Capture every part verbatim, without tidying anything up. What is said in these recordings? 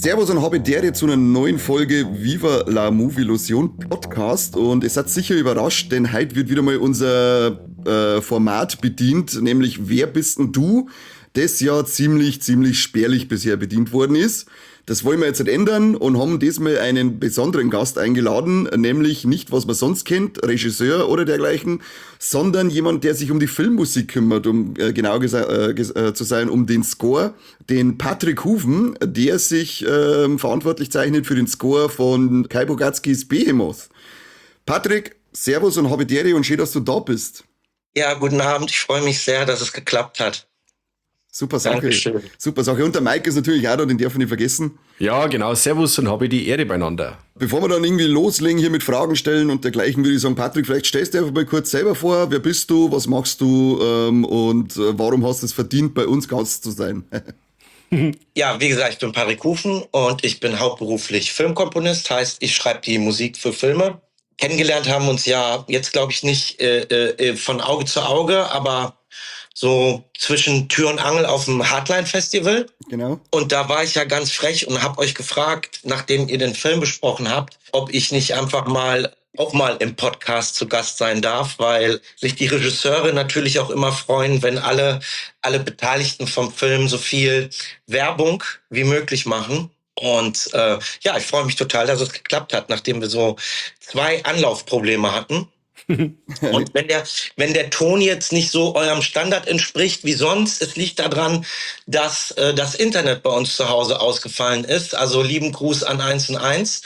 Servus und Habitäre zu einer neuen Folge Viva la Movielusion Podcast. Und ihr seid sicher überrascht, denn heute wird wieder mal unser äh, Format bedient, nämlich Wer bist denn du? Das ja ziemlich, ziemlich spärlich bisher bedient worden ist. Das wollen wir jetzt nicht ändern und haben diesmal einen besonderen Gast eingeladen, nämlich nicht, was man sonst kennt, Regisseur oder dergleichen, sondern jemand, der sich um die Filmmusik kümmert, um äh, genau gesa- äh, ges- äh, zu sein, um den Score, den Patrick Huven, der sich äh, verantwortlich zeichnet für den Score von Kai Bogatzkis Behemoth. Patrick, Servus und Habitäre und schön, dass du da bist. Ja, guten Abend. Ich freue mich sehr, dass es geklappt hat. Super Sache. Dankeschön. Super Sache. Und der Mike ist natürlich auch da, den darf ich nicht vergessen. Ja, genau. Servus und habe die Ehre beieinander. Bevor wir dann irgendwie loslegen hier mit Fragen stellen und dergleichen, würde ich sagen, Patrick, vielleicht stellst du dir einfach mal kurz selber vor. Wer bist du, was machst du ähm, und äh, warum hast du es verdient, bei uns Gast zu sein? Ja, wie gesagt, ich bin Patrick Huven und ich bin hauptberuflich Filmkomponist. Heißt, ich schreibe die Musik für Filme. Kennengelernt haben uns ja jetzt, glaube ich, nicht äh, äh, von Auge zu Auge, aber so zwischen Tür und Angel auf dem Hardline-Festival. Genau. Und da war ich ja ganz frech und habe euch gefragt, nachdem ihr den Film besprochen habt, ob ich nicht einfach mal auch mal im Podcast zu Gast sein darf, weil sich die Regisseure natürlich auch immer freuen, wenn alle alle Beteiligten vom Film so viel Werbung wie möglich machen. Und äh, ja, ich freue mich total, dass es geklappt hat, nachdem wir so zwei Anlaufprobleme hatten. Und wenn der, wenn der Ton jetzt nicht so eurem Standard entspricht wie sonst, es liegt daran, dass äh, das Internet bei uns zu Hause ausgefallen ist. Also lieben Gruß an eins und eins.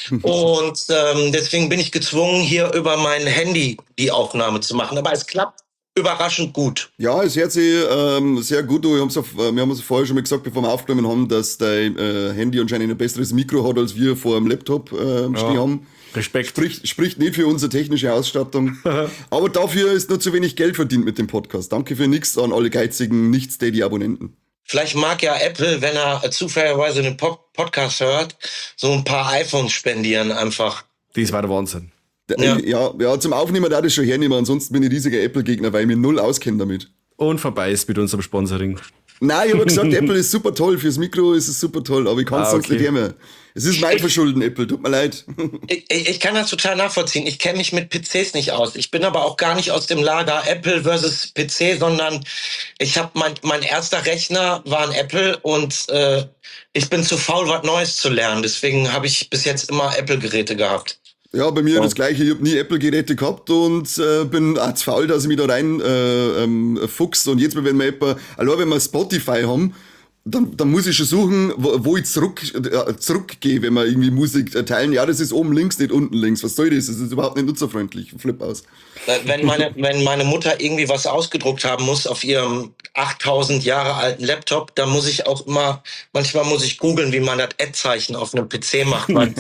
Und ähm, deswegen bin ich gezwungen, hier über mein Handy die Aufnahme zu machen. Aber es klappt überraschend gut. Ja, es hört sich ähm, sehr gut an. Wir haben's auf, äh, wir haben es vorher schon mal gesagt, bevor wir aufgenommen haben, dass dein äh, Handy anscheinend ein besseres Mikro hat, als wir vor dem Laptop äh, stehen Ja. haben. Respekt. Spricht, spricht nicht für unsere technische Ausstattung. Aber dafür ist nur zu wenig Geld verdient mit dem Podcast. Danke für nichts an alle geizigen Nicht-Steady-Abonnenten. Vielleicht mag ja Apple, wenn er zufälligerweise den Pod- Podcast hört, so ein paar iPhones spendieren einfach. Das war der Wahnsinn. Ja. Ja. ja, ja, zum Aufnehmen darf ich das schon hernehmen. Ansonsten bin ich riesiger Apple-Gegner, weil ich mir null auskenne damit. Und vorbei ist mit unserem Sponsoring. Nein, ich habe gesagt, Apple ist super toll. Fürs Mikro ist es super toll, aber ich kann es Ah, sonst okay. nicht hernehmen. Es ist mein Verschulden, Apple. Tut mir leid. Ich, ich ich kann das total nachvollziehen. Ich kenne mich mit P Cs nicht aus. Ich bin aber auch gar nicht aus dem Lager Apple versus P C, sondern ich habe mein mein erster Rechner war ein Apple und äh, ich bin zu faul, was Neues zu lernen. Deswegen habe ich bis jetzt immer Apple-Geräte gehabt. Ja, bei mir das Gleiche. Ich habe nie Apple-Geräte gehabt und äh, bin auch zu faul, dass ich mich da rein äh, ähm, fuchs. Und jetzt, wenn wir etwa, allein wenn wir Spotify haben, dann, dann muss ich schon suchen, wo, wo ich zurück, äh, zurückgehe, wenn wir irgendwie Musik äh, teilen. Ja, das ist oben links, nicht unten links. Was soll das? Das ist überhaupt nicht nutzerfreundlich. Flip aus. Wenn meine, wenn meine Mutter irgendwie was ausgedruckt haben muss auf ihrem achttausend Jahre alten Laptop, dann muss ich auch immer, manchmal muss ich googeln, wie man das Ad-Zeichen auf einem P C macht. Weil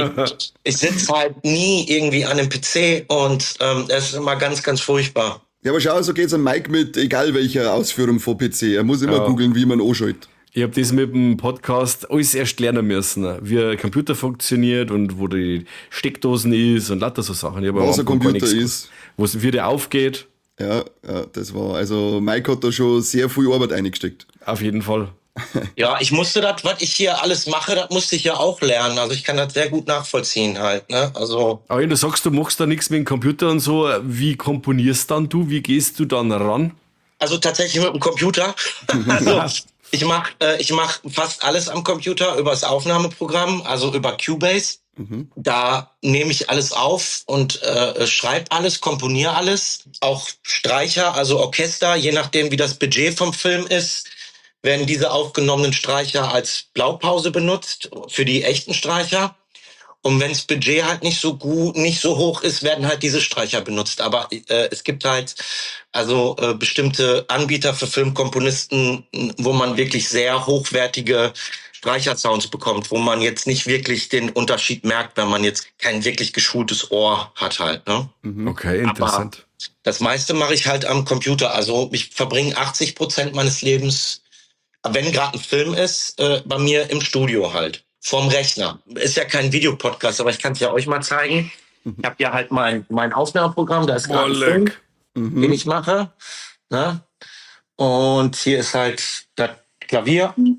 ich sitze halt nie irgendwie an einem P C und ähm, es ist immer ganz, ganz furchtbar. Ja, aber schau, so geht's an Mike mit egal welcher Ausführung von P C. Er muss immer Ja. googeln, wie man anschaltet. Ich habe das mit dem Podcast alles erst lernen müssen, wie ein Computer funktioniert und wo die Steckdosen ist und lauter so Sachen. Ich hab am Was ein Anfang gar Computer nichts ist. gewusst, Wo es wieder aufgeht, Ja, ja, das war, also Mike hat da schon sehr viel Arbeit eingesteckt. auf jeden Fall. Ja, ich musste das, was ich hier alles mache, das musste ich ja auch lernen. Also ich kann das sehr gut nachvollziehen halt, ne? Also Aber wenn du sagst, du machst da nichts mit dem Computer und so, wie komponierst dann du? Wie gehst du dann ran? Also tatsächlich mit dem Computer. Also ich mache äh, ich mach fast alles am Computer über das Aufnahmeprogramm, also über Cubase. Mhm. Da nehme ich alles auf und äh, schreibe alles, komponiere alles. Auch Streicher, also Orchester, je nachdem wie das Budget vom Film ist, werden diese aufgenommenen Streicher als Blaupause benutzt für die echten Streicher. Und wenn das Budget halt nicht so gut, nicht so hoch ist, werden halt diese Streicher benutzt. Aber äh, es gibt halt also äh, bestimmte Anbieter für Filmkomponisten, wo man wirklich sehr hochwertige Streichersounds bekommt, wo man jetzt nicht wirklich den Unterschied merkt, wenn man jetzt kein wirklich geschultes Ohr hat halt. Ne? Okay, interessant. Aber das meiste mache ich halt am Computer. Also ich verbringe achtzig Prozent meines Lebens, wenn gerade ein Film ist, äh, bei mir im Studio halt. Vorm Rechner. Ist ja kein Videopodcast, aber ich kann es ja euch mal zeigen. Ich habe ja halt mein, mein Aufnahmeprogramm, da ist gerade ein Film, Mhm. den ich mache. Ne? Und hier ist halt das Klavier.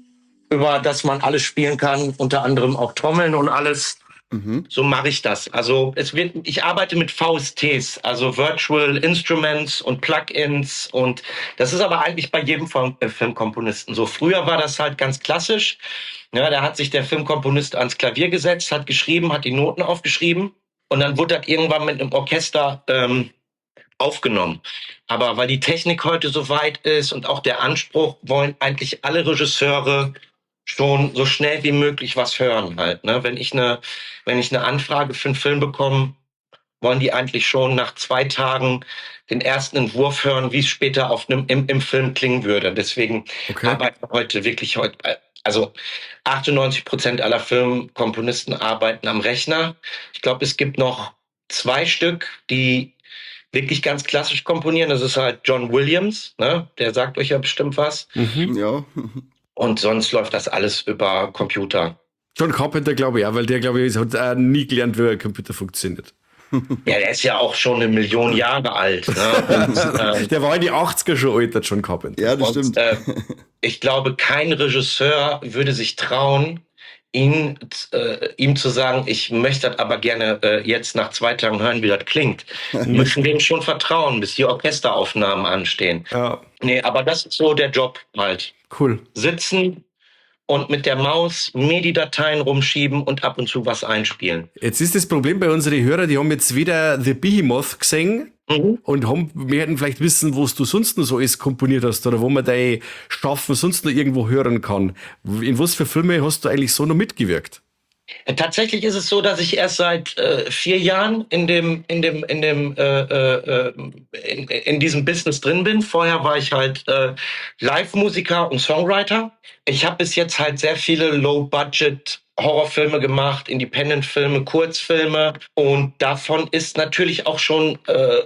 über das man alles spielen kann, unter anderem auch Trommeln und alles. Mhm. So mache ich das. Also es wird, ich arbeite mit V S Ts, also Virtual Instruments und Plugins, und das ist aber eigentlich bei jedem Film, äh, Filmkomponisten so. Früher war das halt ganz klassisch. Ja, da hat sich der Filmkomponist ans Klavier gesetzt, hat geschrieben, hat die Noten aufgeschrieben und dann wurde das irgendwann mit einem Orchester ähm, aufgenommen. Aber weil die Technik heute so weit ist und auch der Anspruch, wollen eigentlich alle Regisseure schon so schnell wie möglich was hören halt. Ne? Wenn ich eine, wenn ich eine Anfrage für einen Film bekomme, wollen die eigentlich schon nach zwei Tagen den ersten Entwurf hören, wie es später auf einem, im, im Film klingen würde. Deswegen okay. arbeiten heute wirklich heute, also achtundneunzig Prozent aller Filmkomponisten arbeiten am Rechner. Ich glaube, es gibt noch zwei Stück, die wirklich ganz klassisch komponieren. Das ist halt John Williams, ne? Der sagt euch ja bestimmt was. Mhm. Ja. Und sonst läuft das alles über Computer. John Carpenter, glaube ich, auch, weil der, glaube ich, hat äh, nie gelernt, wie ein Computer funktioniert. Ja, der ist ja auch schon eine Million Jahre alt. Ne? Und, äh, der war in die achtziger schon alt, der John Carpenter. Ja, das und, stimmt. Äh, ich glaube, kein Regisseur würde sich trauen, ihn, äh, ihm zu sagen, ich möchte das aber gerne äh, jetzt nach zwei Tagen hören, wie das klingt. Wir müssen dem schon vertrauen, bis die Orchesteraufnahmen anstehen. Ja. Nee, aber das ist so der Job halt. Cool. Sitzen und mit der Maus MIDI-Dateien rumschieben und ab und zu was einspielen. Jetzt ist das Problem bei unseren Hörern, die haben jetzt wieder The Behemoth gesehen mhm. und haben, wir hätten vielleicht wissen, wo du sonst noch so alles komponiert hast oder wo man deine Schaffen sonst noch irgendwo hören kann. In was für Filme hast du eigentlich so noch mitgewirkt? Tatsächlich ist es so, dass ich erst seit äh, vier Jahren in dem in dem in dem äh, äh, in, in diesem Business drin bin. Vorher war ich halt äh, Live-Musiker und Songwriter. Ich habe bis jetzt halt sehr viele Low-Budget Horrorfilme gemacht, Independent-Filme, Kurzfilme, und davon ist natürlich auch schon äh,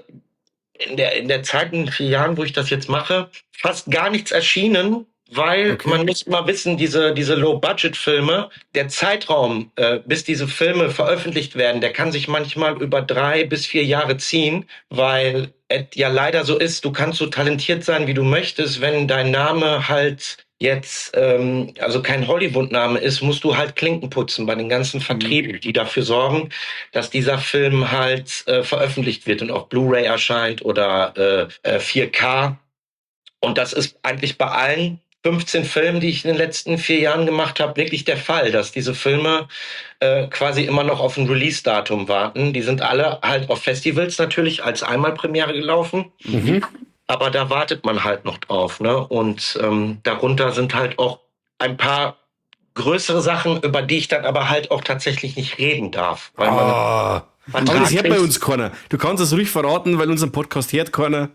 in der in der Zeit in vier Jahren, wo ich das jetzt mache, fast gar nichts erschienen. Weil okay. man muss mal wissen, diese diese Low-Budget-Filme, der Zeitraum, äh, bis diese Filme veröffentlicht werden, der kann sich manchmal über drei bis vier Jahre ziehen, weil es ja leider so ist, du kannst so talentiert sein, wie du möchtest, wenn dein Name halt jetzt, ähm, also kein Hollywood-Name ist, musst du halt Klinken putzen bei den ganzen Vertrieben, die dafür sorgen, dass dieser Film halt äh, veröffentlicht wird und auf Blu-ray erscheint oder äh, vier K. Und das ist eigentlich bei allen fünfzehn Filmen, die ich in den letzten vier Jahren gemacht habe, wirklich der Fall, dass diese Filme äh, quasi immer noch auf ein Release-Datum warten. Die sind alle halt auf Festivals natürlich als Einmalpremiere gelaufen, mhm. aber da wartet man halt noch drauf. Ne? Und ähm, darunter sind halt auch ein paar größere Sachen, über die ich dann aber halt auch tatsächlich nicht reden darf. Weil man oh. Aber das hört bei uns keiner. Du kannst das ruhig verraten, weil unseren Podcast hört keiner.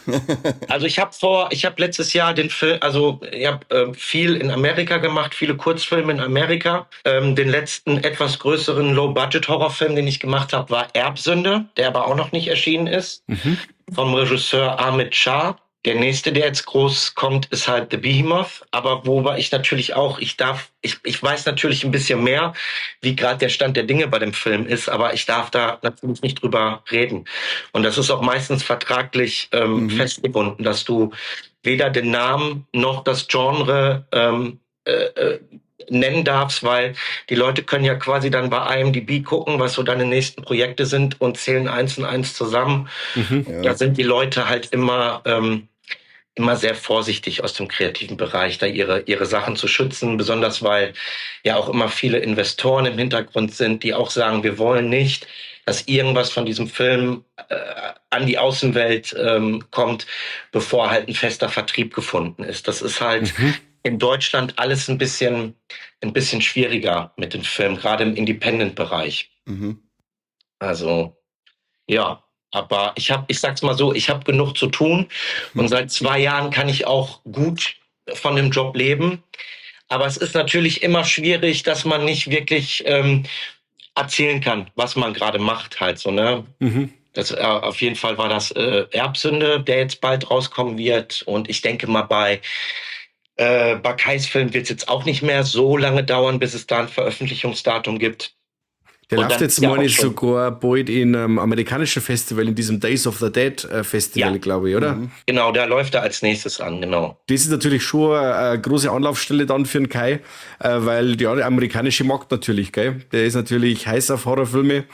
Also ich habe vor, ich habe letztes Jahr den Film, also ich habe äh, viel in Amerika gemacht, viele Kurzfilme in Amerika. Ähm, den letzten etwas größeren Low-Budget-Horrorfilm, den ich gemacht habe, war Erbsünde, der aber auch noch nicht erschienen ist, mhm. vom Regisseur Amit Shah. Der nächste, der jetzt groß kommt, ist halt The Behemoth. Aber wobei ich natürlich auch, ich darf, ich, ich weiß natürlich ein bisschen mehr, wie gerade der Stand der Dinge bei dem Film ist, aber ich darf da natürlich nicht drüber reden. Und das ist auch meistens vertraglich ähm, mhm. festgebunden, dass du weder den Namen noch das Genre ähm, äh, äh, nennen darfst, weil die Leute können ja quasi dann bei I M D B gucken, was so deine nächsten Projekte sind und zählen eins und eins zusammen. Mhm. Ja. Da sind die Leute halt immer ähm, immer sehr vorsichtig aus dem kreativen Bereich, da ihre ihre Sachen zu schützen, besonders weil ja auch immer viele Investoren im Hintergrund sind, die auch sagen, wir wollen nicht, dass irgendwas von diesem Film äh, an die Außenwelt ähm, kommt, bevor halt ein fester Vertrieb gefunden ist. Das ist halt mhm. in Deutschland alles ein bisschen ein bisschen schwieriger mit dem Film, gerade im Independent-Bereich. Mhm. Also ja. Aber ich habe, ich sag's mal so, ich habe genug zu tun und seit zwei Jahren kann ich auch gut von dem Job leben. Aber es ist natürlich immer schwierig, dass man nicht wirklich ähm, erzählen kann, was man gerade macht, halt so, ne? Mhm. Das, äh, auf jeden Fall war das äh, Erbsünde, der jetzt bald rauskommen wird. Und ich denke mal, bei äh, bei Kais Film wird es jetzt auch nicht mehr so lange dauern, bis es da ein Veröffentlichungsdatum gibt. Der Und läuft dann jetzt, ja meine auch ich, schon- sogar bald in einem amerikanischen Festival, in diesem Days of the Dead äh, Festival, Ja. glaube ich, oder? Genau, der läuft da als nächstes an, genau. Das ist natürlich schon eine große Anlaufstelle dann für den Kai, äh, weil ja, der amerikanische Markt natürlich, gell? Der ist natürlich heiß auf Horrorfilme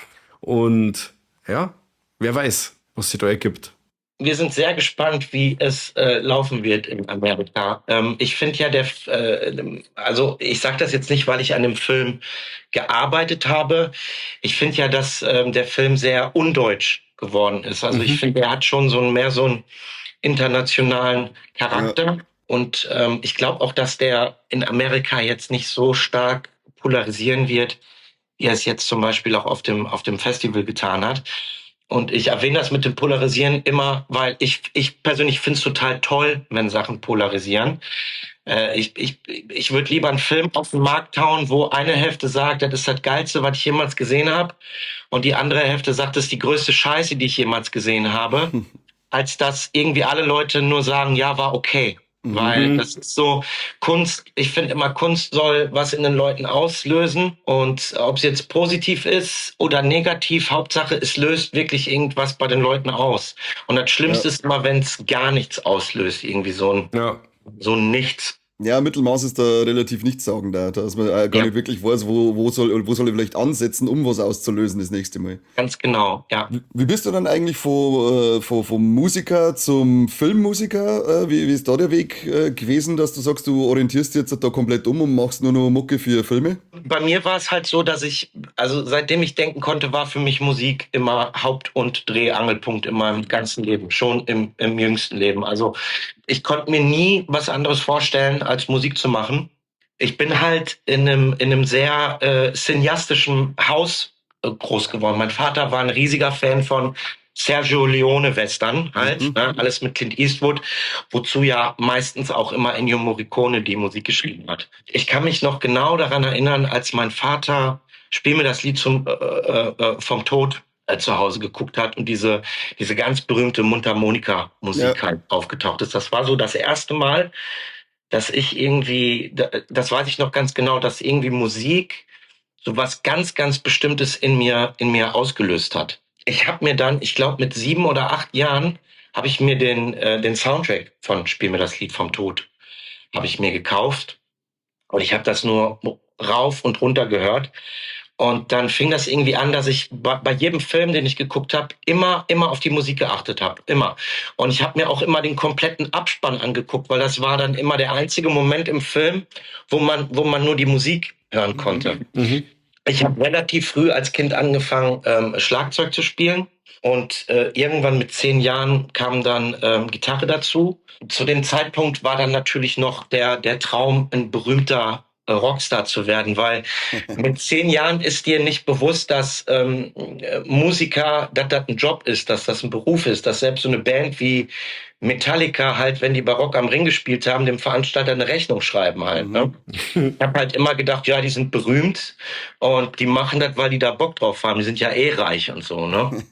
und ja, wer weiß, was sich da ergibt. Wir sind sehr gespannt, wie es äh, laufen wird in Amerika. Ähm, ich finde ja, der, äh, also ich sage das jetzt nicht, weil ich an dem Film gearbeitet habe. Ich finde ja, dass ähm, der Film sehr undeutsch geworden ist. Also Mhm. ich finde, er hat schon so einen, mehr so einen internationalen Charakter. Ja. Und ähm, ich glaube auch, dass der in Amerika jetzt nicht so stark polarisieren wird, wie er es jetzt zum Beispiel auch auf dem, auf dem Festival getan hat. Und ich erwähne das mit dem Polarisieren immer, weil ich, ich persönlich finde es total toll, wenn Sachen polarisieren. Äh, ich ich, ich würde lieber einen Film auf den Markt hauen, wo eine Hälfte sagt, das ist das Geilste, was ich jemals gesehen habe, und die andere Hälfte sagt, das ist die größte Scheiße, die ich jemals gesehen habe, als dass irgendwie alle Leute nur sagen, ja, war okay. Mhm. Weil das ist so, Kunst, ich finde immer, Kunst soll was in den Leuten auslösen, und ob es jetzt positiv ist oder negativ, Hauptsache es löst wirklich irgendwas bei den Leuten aus. Und das Schlimmste Ja. ist immer, wenn es gar nichts auslöst, irgendwie so ein, Ja. so ein Nichts. Ja, Mittelmaß ist da relativ nichtssagend, da, dass man äh, gar Ja. nicht wirklich weiß, wo, wo soll wo soll ich vielleicht ansetzen, um was auszulösen das nächste Mal. Ganz genau, ja. Wie- Wie bist du dann eigentlich von, äh, von, vom Musiker zum Filmmusiker? Äh, wie, wie ist da der Weg äh, gewesen, dass du sagst, du orientierst jetzt da komplett um und machst nur noch Mucke für Filme? Bei mir war es halt so, dass ich, also seitdem ich denken konnte, war für mich Musik immer Haupt- und Drehangelpunkt in meinem ganzen Leben, schon im, im jüngsten Leben. Also ich konnte mir nie was anderes vorstellen, als Musik zu machen. Ich bin halt in einem, in einem sehr äh, cineastischen Haus äh, groß geworden. Mein Vater war ein riesiger Fan von Sergio Leone-Western halt, Mhm. ne? Alles mit Clint Eastwood, wozu ja meistens auch immer Ennio Morricone die Musik geschrieben hat. Ich kann mich noch genau daran erinnern, als mein Vater Spiel mir das Lied zum, äh, äh, vom Tod äh, zu Hause geguckt hat und diese, diese ganz berühmte Mundharmonika-Musik Ja. halt aufgetaucht ist. Das war so das erste Mal, dass ich irgendwie, da- das weiß ich noch ganz genau, dass irgendwie Musik so was ganz, ganz Bestimmtes in mir, in mir ausgelöst hat. Ich habe mir dann, ich glaube mit sieben oder acht Jahren, habe ich mir den, äh, den Soundtrack von Spiel mir das Lied vom Tod, habe ich mir gekauft, und ich habe das nur rauf und runter gehört. Und dann fing das irgendwie an, dass ich bei, bei jedem Film, den ich geguckt habe, immer, immer auf die Musik geachtet habe. Immer. Und ich habe mir auch immer den kompletten Abspann angeguckt, weil das war dann immer der einzige Moment im Film, wo man, wo man nur die Musik hören konnte. Mhm. Ich habe relativ früh als Kind angefangen, ähm, Schlagzeug zu spielen. Und äh, irgendwann mit zehn Jahren kam dann ähm, Gitarre dazu. Zu dem Zeitpunkt war dann natürlich noch der, der Traum, ein berühmter äh, Rockstar zu werden, weil mit zehn Jahren ist dir nicht bewusst, dass ähm, äh, Musiker, dass das ein Job ist, dass das ein Beruf ist, dass selbst so eine Band wie Metallica halt, wenn die Barock am Ring gespielt haben, dem Veranstalter eine Rechnung schreiben halt. Mhm. Ne? Ich habe halt immer gedacht, ja, die sind berühmt und die machen das, weil die da Bock drauf haben. Die sind ja eh reich und so, ne?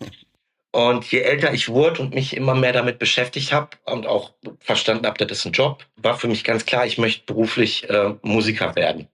Und je älter ich wurde und mich immer mehr damit beschäftigt habe und auch verstanden habe, das ist ein Job, war für mich ganz klar, ich möchte beruflich äh, Musiker werden.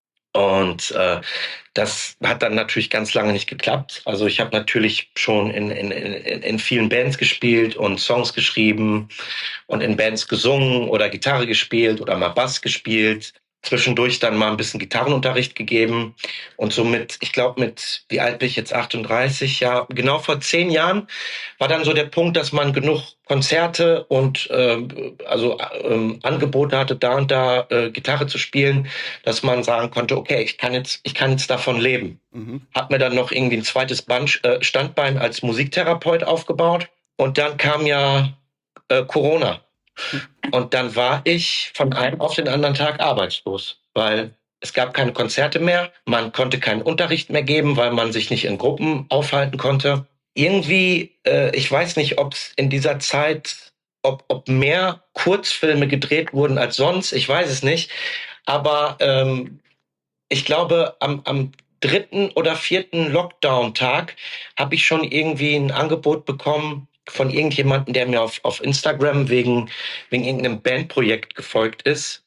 Und äh, das hat dann natürlich ganz lange nicht geklappt. Also ich habe natürlich schon in, in, in, in vielen Bands gespielt und Songs geschrieben und in Bands gesungen oder Gitarre gespielt oder mal Bass gespielt. Zwischendurch dann mal ein bisschen Gitarrenunterricht gegeben. Und somit, ich glaube mit, wie alt bin ich jetzt, achtunddreißig, ja, genau vor zehn Jahren war dann so der Punkt, dass man genug Konzerte und äh, also äh, Angebote hatte, da und da äh, Gitarre zu spielen, dass man sagen konnte, okay, ich kann jetzt, ich kann jetzt davon leben. Mhm. Hab mir dann noch irgendwie ein zweites Band, äh, Standbein als Musiktherapeut aufgebaut. Und dann kam ja äh, Corona. Und dann war ich von einem auf den anderen Tag arbeitslos, weil es gab keine Konzerte mehr, man konnte keinen Unterricht mehr geben, weil man sich nicht in Gruppen aufhalten konnte. Irgendwie, äh, ich weiß nicht, ob es in dieser Zeit, ob, ob mehr Kurzfilme gedreht wurden als sonst, ich weiß es nicht. Aber ähm, ich glaube, am, am dritten oder vierten Lockdown-Tag habe ich schon irgendwie ein Angebot bekommen von irgendjemandem, der mir auf, auf Instagram wegen, wegen irgendeinem Bandprojekt gefolgt ist.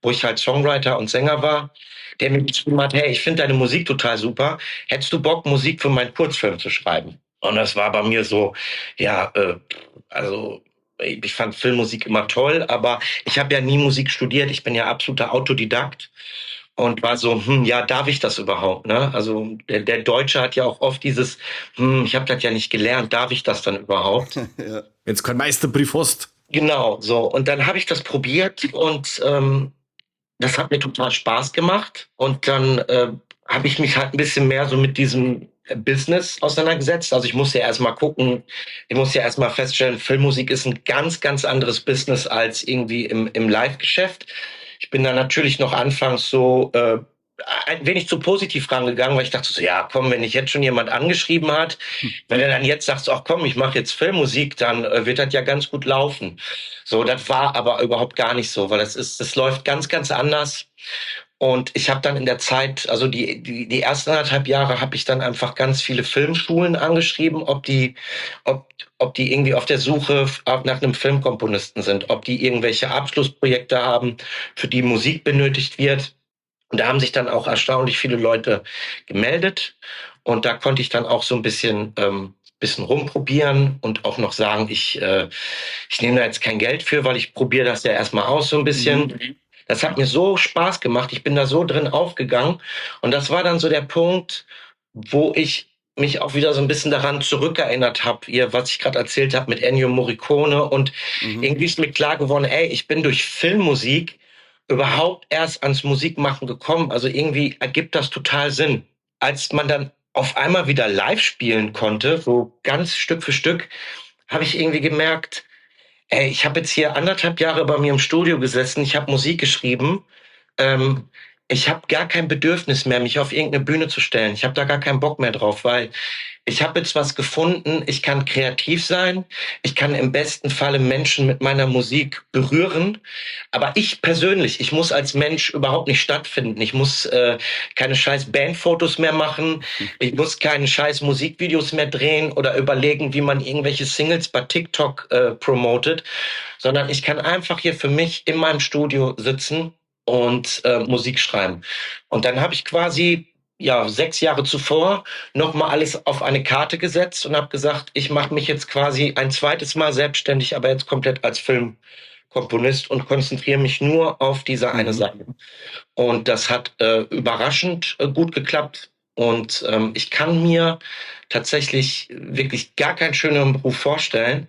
wo ich halt Songwriter und Sänger war, der mir geschrieben hat, hey, ich finde deine Musik total super. Hättest du Bock, Musik für meinen Kurzfilm zu schreiben? Und das war bei mir so, ja, äh, also ich fand Filmmusik immer toll, aber ich habe ja nie Musik studiert. Ich bin ja absoluter Autodidakt. Und war so, hm, ja, darf ich das überhaupt? Ne? Also der, der Deutsche hat ja auch oft dieses, hm, ich habe das ja nicht gelernt, darf ich das dann überhaupt? Ja. Wenn es kein Meisterbrief hast. Genau, so. Und dann habe ich das probiert und ähm, das hat mir total Spaß gemacht. Und dann äh, habe ich mich halt ein bisschen mehr so mit diesem Business auseinandergesetzt. Also ich muss ja erstmal gucken, ich muss ja erstmal feststellen, Filmmusik ist ein ganz, ganz anderes Business als irgendwie im, im Live-Geschäft. Ich bin da natürlich noch anfangs so äh, ein wenig zu positiv rangegangen, weil ich dachte so, ja komm, wenn dich jetzt schon jemand angeschrieben hat, wenn er dann jetzt sagt, ach komm, ich mache jetzt Filmmusik, dann äh, wird das ja ganz gut laufen. So, das war aber überhaupt gar nicht so, weil das ist, das läuft ganz, ganz anders. Und ich habe dann in der Zeit, also die, die, die ersten anderthalb Jahre habe ich dann einfach ganz viele Filmschulen angeschrieben, ob die, ob, ob die irgendwie auf der Suche nach einem Filmkomponisten sind, ob die irgendwelche Abschlussprojekte haben, für die Musik benötigt wird. Und da haben sich dann auch erstaunlich viele Leute gemeldet. Und da konnte ich dann auch so ein bisschen, ähm, bisschen rumprobieren und auch noch sagen, ich, äh, ich nehme da jetzt kein Geld für, weil ich probiere das ja erstmal aus so ein bisschen. Mhm. Das hat mir so Spaß gemacht. Ich bin da so drin aufgegangen. Und das war dann so der Punkt, wo ich mich auch wieder so ein bisschen daran zurückerinnert habe, ihr, was ich gerade erzählt habe mit Ennio Morricone. Und mhm. irgendwie ist mir klar geworden, ey, ich bin durch Filmmusik überhaupt erst ans Musikmachen gekommen. Also irgendwie ergibt das total Sinn. Als man dann auf einmal wieder live spielen konnte, so ganz Stück für Stück, habe ich irgendwie gemerkt, ey, ich habe jetzt hier anderthalb Jahre bei mir im Studio gesessen, ich habe Musik geschrieben, ähm, ich habe gar kein Bedürfnis mehr, mich auf irgendeine Bühne zu stellen. Ich habe da gar keinen Bock mehr drauf, weil ich habe jetzt was gefunden, ich kann kreativ sein, ich kann im besten Falle Menschen mit meiner Musik berühren, aber ich persönlich, ich muss als Mensch überhaupt nicht stattfinden. Ich muss äh, keine scheiß Bandfotos mehr machen, ich muss keine scheiß Musikvideos mehr drehen oder überlegen, wie man irgendwelche Singles bei TikTok äh, promotet, sondern ich kann einfach hier für mich in meinem Studio sitzen und äh, Musik schreiben. Und dann habe ich quasi ja sechs Jahre zuvor noch mal alles auf eine Karte gesetzt und habe gesagt, ich mache mich jetzt quasi ein zweites Mal selbstständig, aber jetzt komplett als Filmkomponist und konzentriere mich nur auf diese eine mhm. Sache. Und das hat äh, überraschend äh, gut geklappt. Und ähm, ich kann mir tatsächlich wirklich gar keinen schöneren Beruf vorstellen.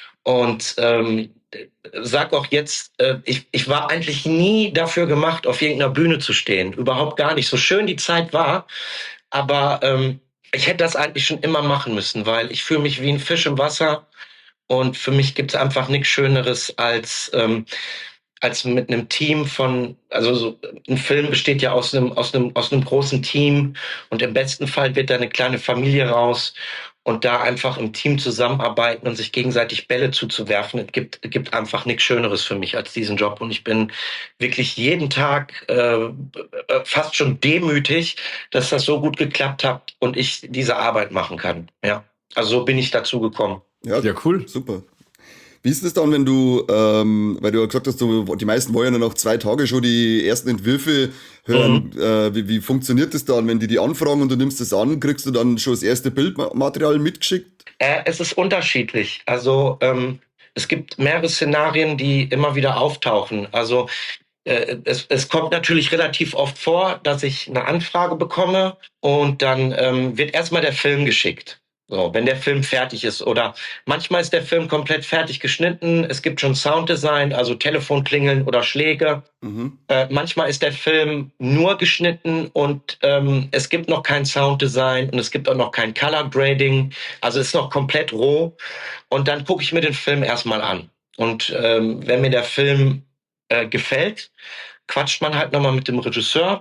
Und ähm, sag auch jetzt, äh, ich, ich war eigentlich nie dafür gemacht, auf irgendeiner Bühne zu stehen. Überhaupt gar nicht. So schön die Zeit war, aber ähm, ich hätte das eigentlich schon immer machen müssen, weil ich fühle mich wie ein Fisch im Wasser und für mich gibt es einfach nichts Schöneres als ähm, als mit einem Team von, also so, ein Film besteht ja aus einem aus einem aus einem großen Team und im besten Fall wird da eine kleine Familie raus. Und da einfach im Team zusammenarbeiten und sich gegenseitig Bälle zuzuwerfen, es gibt, es gibt einfach nichts Schöneres für mich als diesen Job. Und ich bin wirklich jeden Tag äh, fast schon demütig, dass das so gut geklappt hat und ich diese Arbeit machen kann. Ja, also so bin ich dazu gekommen. Ja, ja, cool, super. Wie ist es dann, wenn du, ähm, weil du ja gesagt hast, du, die meisten wollen ja nach zwei Tagen schon die ersten Entwürfe hören. Mhm. Äh, wie, wie funktioniert das dann, wenn die die anfragen und du nimmst das an, kriegst du dann schon das erste Bildmaterial mitgeschickt? Äh, es ist unterschiedlich. Also ähm, es gibt mehrere Szenarien, die immer wieder auftauchen. Also äh, es, es kommt natürlich relativ oft vor, dass ich eine Anfrage bekomme und dann ähm, wird erstmal der Film geschickt. So, wenn der Film fertig ist oder manchmal ist der Film komplett fertig geschnitten, es gibt schon Sounddesign, also Telefonklingeln oder Schläge. Mhm. Äh, manchmal ist der Film nur geschnitten und ähm, es gibt noch kein Sounddesign und es gibt auch noch kein Color Grading, also es ist noch komplett roh und dann gucke ich mir den Film erstmal an und ähm, wenn mir der Film äh, gefällt, quatscht man halt nochmal mit dem Regisseur,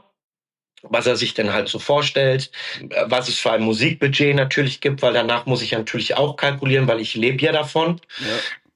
was er sich denn halt so vorstellt, was es für ein Musikbudget natürlich gibt, weil danach muss ich natürlich auch kalkulieren, weil ich lebe ja davon. Ja.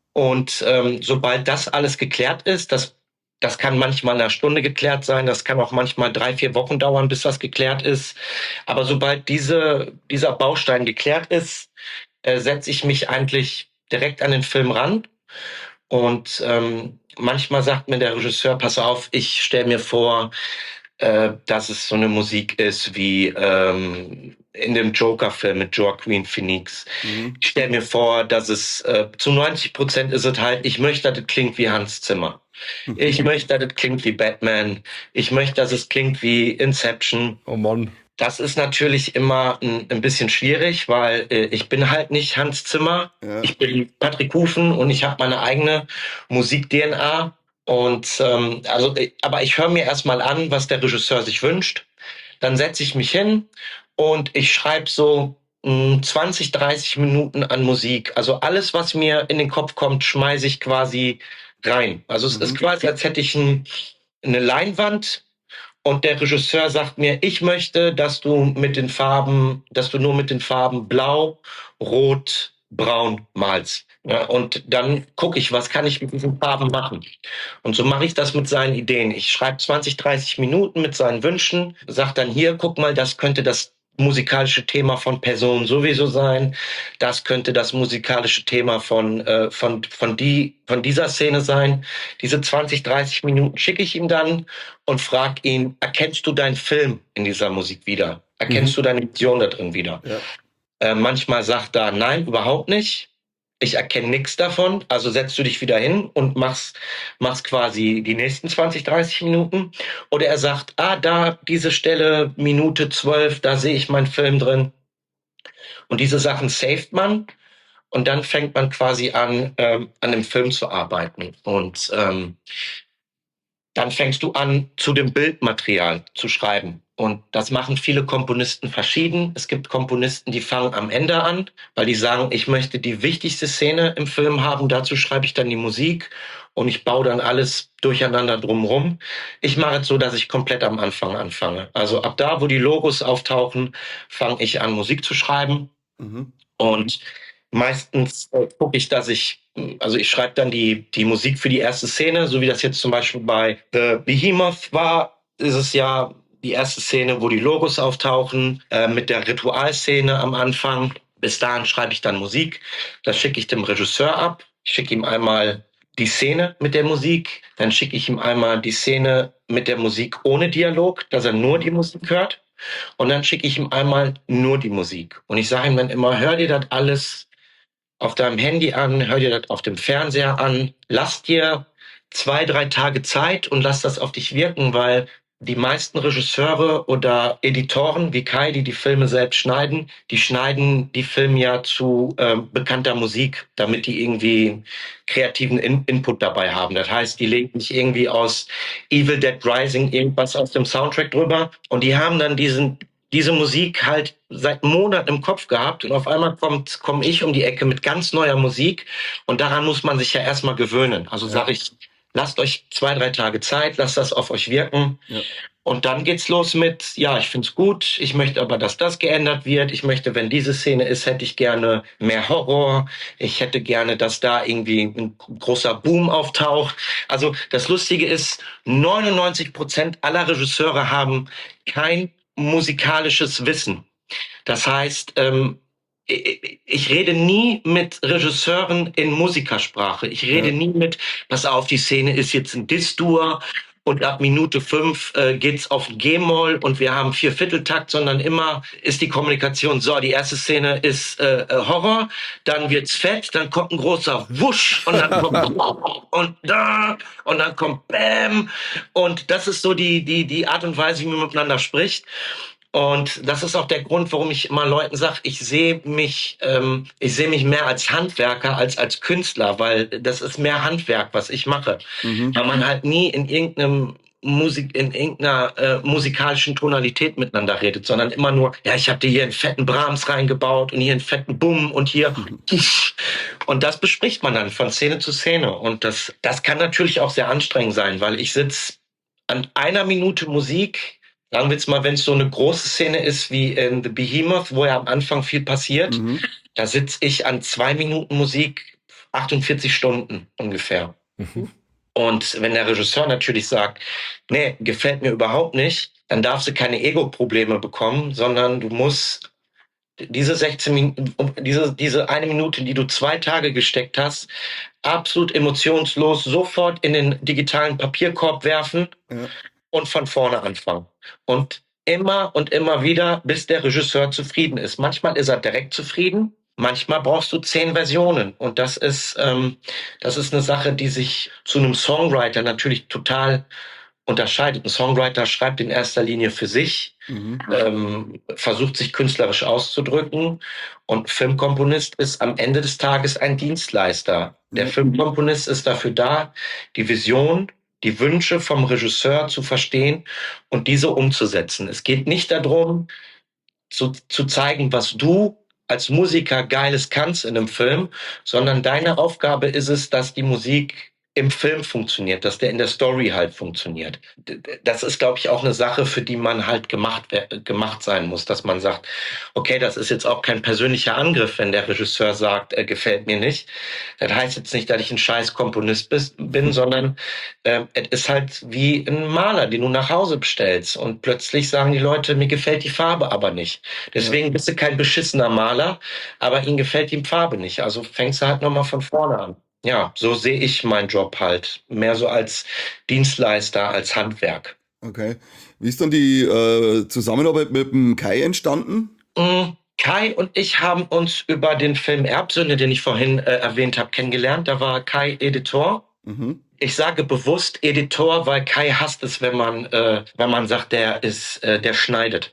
Und ähm, sobald das alles geklärt ist, das, das kann manchmal in einer Stunde geklärt sein, das kann auch manchmal drei, vier Wochen dauern, bis das geklärt ist. Aber sobald diese, dieser Baustein geklärt ist, äh, setze ich mich eigentlich direkt an den Film ran Und ähm, manchmal sagt mir der Regisseur, pass auf, ich stelle mir vor, äh, dass es so eine Musik ist wie ähm, in dem Joker-Film mit Joaquin Phoenix. Mhm. Ich stelle mir vor, dass es äh, zu neunzig Prozent ist es halt, ich möchte, dass es klingt wie Hans Zimmer. Ich möchte, dass es klingt wie Batman. Ich möchte, dass es klingt wie Inception. Oh Mann. Das ist natürlich immer ein, ein bisschen schwierig, weil äh, ich bin halt nicht Hans Zimmer. Ja. Ich bin Patrick Hufen und ich habe meine eigene Musik-D N A. Und ähm, also, aber ich höre mir erstmal an, was der Regisseur sich wünscht. Dann setze ich mich hin und ich schreibe so mh, zwanzig, dreißig Minuten an Musik. Also alles, was mir in den Kopf kommt, schmeiße ich quasi rein. Also es mhm. ist quasi, als hätte ich ein, eine Leinwand. Und der Regisseur sagt mir, ich möchte, dass du mit den Farben, dass du nur mit den Farben Blau, Rot, Braun malst. Ja, und dann gucke ich, was kann ich mit diesen Farben machen. Und so mache ich das mit seinen Ideen. Ich schreibe zwanzig, dreißig Minuten mit seinen Wünschen, sage dann hier, guck mal, das könnte das musikalische Thema von Person sowieso sein. Das könnte das musikalische Thema von, äh, von, von, die, von dieser Szene sein. Diese zwanzig, dreißig Minuten schicke ich ihm dann und frage ihn, erkennst du deinen Film in dieser Musik wieder? Erkennst mhm. du deine Vision da drin wieder? Ja. Äh, manchmal sagt er, nein, überhaupt nicht. Ich erkenne nichts davon, also setzt du dich wieder hin und machst, machst quasi die nächsten zwanzig, dreißig Minuten. Oder er sagt, ah, da, diese Stelle, Minute zwölf, da sehe ich meinen Film drin. Und diese Sachen saved man und dann fängt man quasi an, ähm, an dem Film zu arbeiten. Und ähm, dann fängst du an, zu dem Bildmaterial zu schreiben. Und das machen viele Komponisten verschieden. Es gibt Komponisten, die fangen am Ende an, weil die sagen, ich möchte die wichtigste Szene im Film haben. Dazu schreibe ich dann die Musik und ich baue dann alles durcheinander drumherum. Ich mache es so, dass ich komplett am Anfang anfange. Also ab da, wo die Logos auftauchen, fange ich an, Musik zu schreiben. Mhm. Und meistens äh, gucke ich, dass ich, also ich schreibe dann die, die Musik für die erste Szene, so wie das jetzt zum Beispiel bei The Behemoth war, ist es ja die erste Szene, wo die Logos auftauchen, äh, mit der Ritualszene am Anfang. Bis dahin schreibe ich dann Musik. Das schicke ich dem Regisseur ab. Ich schicke ihm einmal die Szene mit der Musik. Dann schicke ich ihm einmal die Szene mit der Musik ohne Dialog, dass er nur die Musik hört. Und dann schicke ich ihm einmal nur die Musik. Und ich sage ihm dann immer, hör dir das alles auf deinem Handy an, hör dir das auf dem Fernseher an. Lass dir zwei, drei Tage Zeit und lass das auf dich wirken, weil die meisten Regisseure oder Editoren wie Kai, die die Filme selbst schneiden, die schneiden die Filme ja zu äh, bekannter Musik, damit die irgendwie kreativen In- Input dabei haben. Das heißt, die legen nicht irgendwie aus Evil Dead Rising irgendwas aus dem Soundtrack drüber und die haben dann diesen diese Musik halt seit Monaten im Kopf gehabt und auf einmal kommt komme ich um die Ecke mit ganz neuer Musik und daran muss man sich ja erstmal gewöhnen. Also ja. sage ich, lasst euch zwei, drei Tage Zeit, lasst das auf euch wirken. Ja. Und dann geht's los mit, ja, ich find's gut, ich möchte aber, dass das geändert wird. Ich möchte, wenn diese Szene ist, hätte ich gerne mehr Horror. Ich hätte gerne, dass da irgendwie ein großer Boom auftaucht. Also das Lustige ist, neunundneunzig Prozent aller Regisseure haben kein musikalisches Wissen. Das heißt, ähm, ich rede nie mit Regisseuren in Musikersprache. Ich rede ja. nie mit, pass auf, die Szene ist jetzt ein Diss-Dur und ab Minute fünf äh, geht's auf G-Moll und wir haben vier Vierteltakt, sondern immer ist die Kommunikation so, die erste Szene ist äh, Horror, dann wird's fett, dann kommt ein großer Wusch und dann kommt und da und dann kommt Bam und das ist so die die die Art und Weise, wie man miteinander spricht. Und das ist auch der Grund, warum ich immer Leuten sage, ich sehe mich, ähm, ich sehe mich mehr als Handwerker als als Künstler, weil das ist mehr Handwerk, was ich mache. Mhm. Weil man halt nie in irgendeinem Musik, in irgendeiner äh, musikalischen Tonalität miteinander redet, sondern immer nur, ja, ich habe dir hier einen fetten Brahms reingebaut und hier einen fetten Bumm und hier mhm. und das bespricht man dann von Szene zu Szene und das, das kann natürlich auch sehr anstrengend sein, weil ich sitze an einer Minute Musik. Sagen wir jetzt mal, wenn es so eine große Szene ist wie in The Behemoth, wo ja am Anfang viel passiert, mhm. da sitze ich an zwei Minuten Musik achtundvierzig Stunden ungefähr. Mhm. Und wenn der Regisseur natürlich sagt, nee, gefällt mir überhaupt nicht, dann darfst du keine Ego-Probleme bekommen, sondern du musst diese sechzehn Minuten, diese, diese eine Minute, die du zwei Tage gesteckt hast, absolut emotionslos sofort in den digitalen Papierkorb werfen ja. und von vorne anfangen. Und immer und immer wieder, bis der Regisseur zufrieden ist. Manchmal ist er direkt zufrieden, manchmal brauchst du zehn Versionen. Und das ist, ähm, das ist eine Sache, die sich zu einem Songwriter natürlich total unterscheidet. Ein Songwriter schreibt in erster Linie für sich, mhm. ähm, versucht sich künstlerisch auszudrücken, und Filmkomponist ist am Ende des Tages ein Dienstleister. Der mhm. Filmkomponist ist dafür da, die Vision, die Wünsche vom Regisseur zu verstehen und diese umzusetzen. Es geht nicht darum, zu, zu zeigen, was du als Musiker Geiles kannst in einem Film, sondern deine Aufgabe ist es, dass die Musik im Film funktioniert, dass der in der Story halt funktioniert. Das ist, glaube ich, auch eine Sache, für die man halt gemacht, gemacht sein muss, dass man sagt, okay, das ist jetzt auch kein persönlicher Angriff, wenn der Regisseur sagt, äh, gefällt mir nicht. Das heißt jetzt nicht, dass ich ein scheiß Komponist bis, bin, sondern äh, es ist halt wie ein Maler, den du nach Hause bestellst, und plötzlich sagen die Leute, mir gefällt die Farbe aber nicht. Deswegen bist du kein beschissener Maler, aber ihnen gefällt die Farbe nicht. Also fängst du halt nochmal von vorne an. Ja, so sehe ich meinen Job halt. Mehr so als Dienstleister, als Handwerk. Okay. Wie ist dann die äh, Zusammenarbeit mit dem Kai entstanden? Mm, Kai und ich haben uns über den Film Erbsünde, den ich vorhin äh, erwähnt habe, kennengelernt. Da war Kai Editor. Mhm. Ich sage bewusst Editor, weil Kai hasst es, wenn man, äh, wenn man sagt, der ist, äh, der schneidet.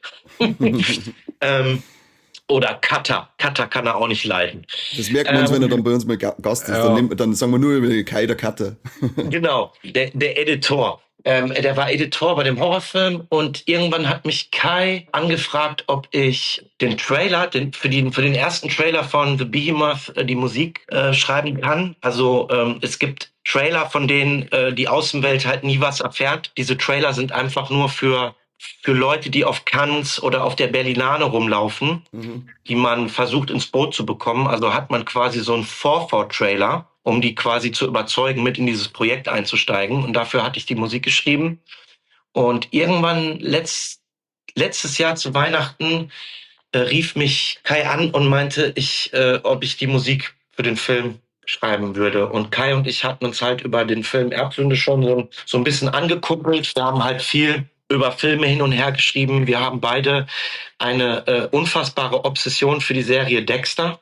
ähm, Oder Cutter. Cutter kann er auch nicht leiden. Das merkt man uns, ähm, wenn er dann bei uns mal Gast ist. Ja. Dann, nehm, dann sagen wir nur Kai, der Cutter. Genau, der, der Editor. Ähm, der war Editor bei dem Horrorfilm, und irgendwann hat mich Kai angefragt, ob ich den Trailer, den, für, den, für den ersten Trailer von The Behemoth äh, die Musik äh, schreiben kann. Also ähm, es gibt Trailer, von denen äh, die Außenwelt halt nie was erfährt. Diese Trailer sind einfach nur für für Leute, die auf Cannes oder auf der Berlinale rumlaufen, mhm. die man versucht ins Boot zu bekommen. Also hat man quasi so einen Vorfort-Trailer, um die quasi zu überzeugen, mit in dieses Projekt einzusteigen. Und dafür hatte ich die Musik geschrieben. Und irgendwann letzt, letztes Jahr zu Weihnachten äh, rief mich Kai an und meinte, ich, äh, ob ich die Musik für den Film schreiben würde. Und Kai und ich hatten uns halt über den Film Erbsünde schon so, so ein bisschen angekuppelt. Wir haben halt viel über Filme hin und her geschrieben. Wir haben beide eine äh, unfassbare Obsession für die Serie Dexter.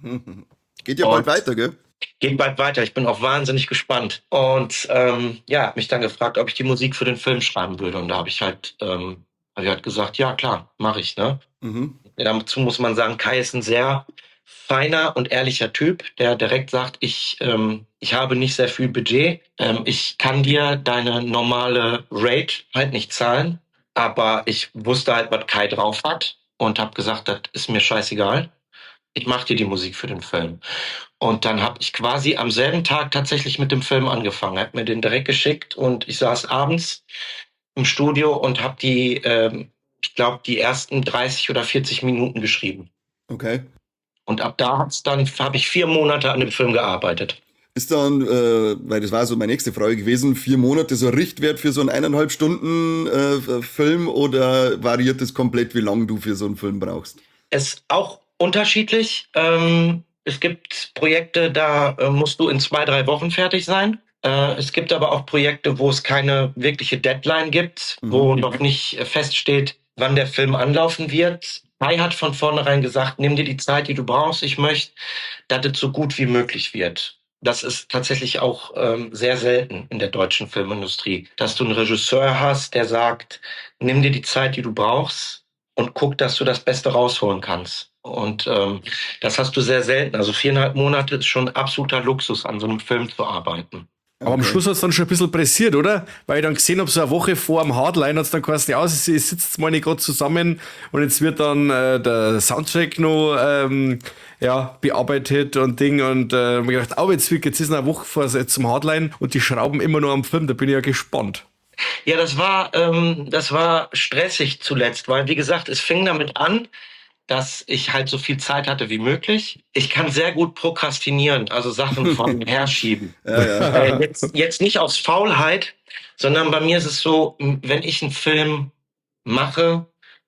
Geht ja bald weiter, gell? Geht bald weiter. Ich bin auch wahnsinnig gespannt. Und ähm, ja, hab mich dann gefragt, ob ich die Musik für den Film schreiben würde. Und da habe ich halt, ähm, hab ich halt gesagt, ja klar, mache ich. Ne? Mhm. Dazu muss man sagen, Kai ist ein sehr feiner und ehrlicher Typ, der direkt sagt, ich, ähm, ich habe nicht sehr viel Budget. Ähm, ich kann dir deine normale Rate halt nicht zahlen, aber ich wusste halt, was Kai drauf hat, und habe gesagt, das ist mir scheißegal. Ich mache dir die Musik für den Film. Und dann habe ich quasi am selben Tag tatsächlich mit dem Film angefangen. Er hat mir den direkt geschickt, und ich saß abends im Studio und habe die, ähm, ich glaube, die ersten dreißig oder vierzig Minuten geschrieben. Okay. Und ab da hat's dann habe ich vier Monate an dem Film gearbeitet. Ist dann, äh, weil das war so meine nächste Frage gewesen, vier Monate so ein Richtwert für so einen eineinhalb Stunden äh, Film, oder variiert es komplett, wie lange du für so einen Film brauchst? Es ist auch unterschiedlich. Ähm, es gibt Projekte, da äh, musst du in zwei, drei Wochen fertig sein. Äh, es gibt aber auch Projekte, wo es keine wirkliche Deadline gibt, mhm. wo noch nicht äh, feststeht, wann der Film anlaufen wird. Kai hat von vornherein gesagt, nimm dir die Zeit, die du brauchst. Ich möchte, dass es so gut wie möglich wird. Das ist tatsächlich auch ähm, sehr selten in der deutschen Filmindustrie, dass du einen Regisseur hast, der sagt, nimm dir die Zeit, die du brauchst, und guck, dass du das Beste rausholen kannst. Und ähm, das hast du sehr selten. Also viereinhalb Monate ist schon absoluter Luxus, an so einem Film zu arbeiten. Aber okay. Am Schluss hat es dann schon ein bisschen pressiert, oder? Weil ich dann gesehen habe, so eine Woche vor dem Hardline hat es dann geheißen, ja, es sitzt jetzt mal nicht gerade zusammen, und jetzt wird dann äh, der Soundtrack noch ähm, ja, bearbeitet und Ding, und äh, mir gedacht, oh, jetzt, jetzt ist eine Woche vor zum Hardline und die schrauben immer nur am Film, da bin ich ja gespannt. Ja, das war, ähm, das war stressig zuletzt, weil, wie gesagt, es fing damit an, dass ich halt so viel Zeit hatte wie möglich. Ich kann sehr gut prokrastinieren, also Sachen von herschieben. Ja, ja. Äh, jetzt, jetzt nicht aus Faulheit, sondern bei mir ist es so, wenn ich einen Film mache,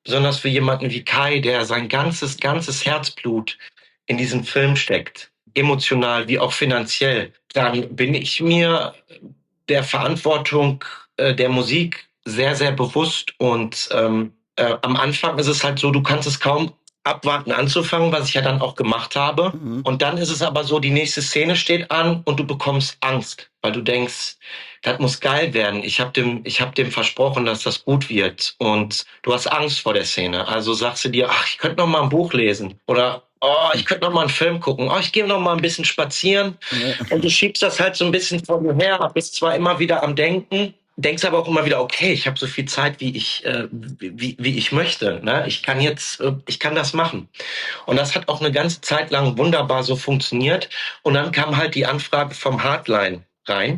besonders für jemanden wie Kai, der sein ganzes, ganzes Herzblut in diesen Film steckt, emotional wie auch finanziell, dann bin ich mir der Verantwortung äh, der Musik sehr, sehr bewusst. Und ähm, äh, am Anfang ist es halt so, du kannst es kaum abwarten anzufangen, was ich ja dann auch gemacht habe. Mhm. Und dann ist es aber so, die nächste Szene steht an und du bekommst Angst, weil du denkst, das muss geil werden. Ich habe dem, ich hab dem versprochen, dass das gut wird. Und du hast Angst vor der Szene. Also sagst du dir, ach, ich könnte noch mal ein Buch lesen. Oder, oh, ich könnte noch mal einen Film gucken. Oh, ich gehe noch mal ein bisschen spazieren. Ja. Und du schiebst das halt so ein bisschen vor mir her. Bist zwar immer wieder am Denken, denkst aber auch immer wieder, okay, ich habe so viel Zeit, wie ich, äh, wie, wie ich möchte. Ne? Ich kann jetzt, äh, ich kann das machen. Und das hat auch eine ganze Zeit lang wunderbar so funktioniert. Und dann kam halt die Anfrage vom Hardline rein.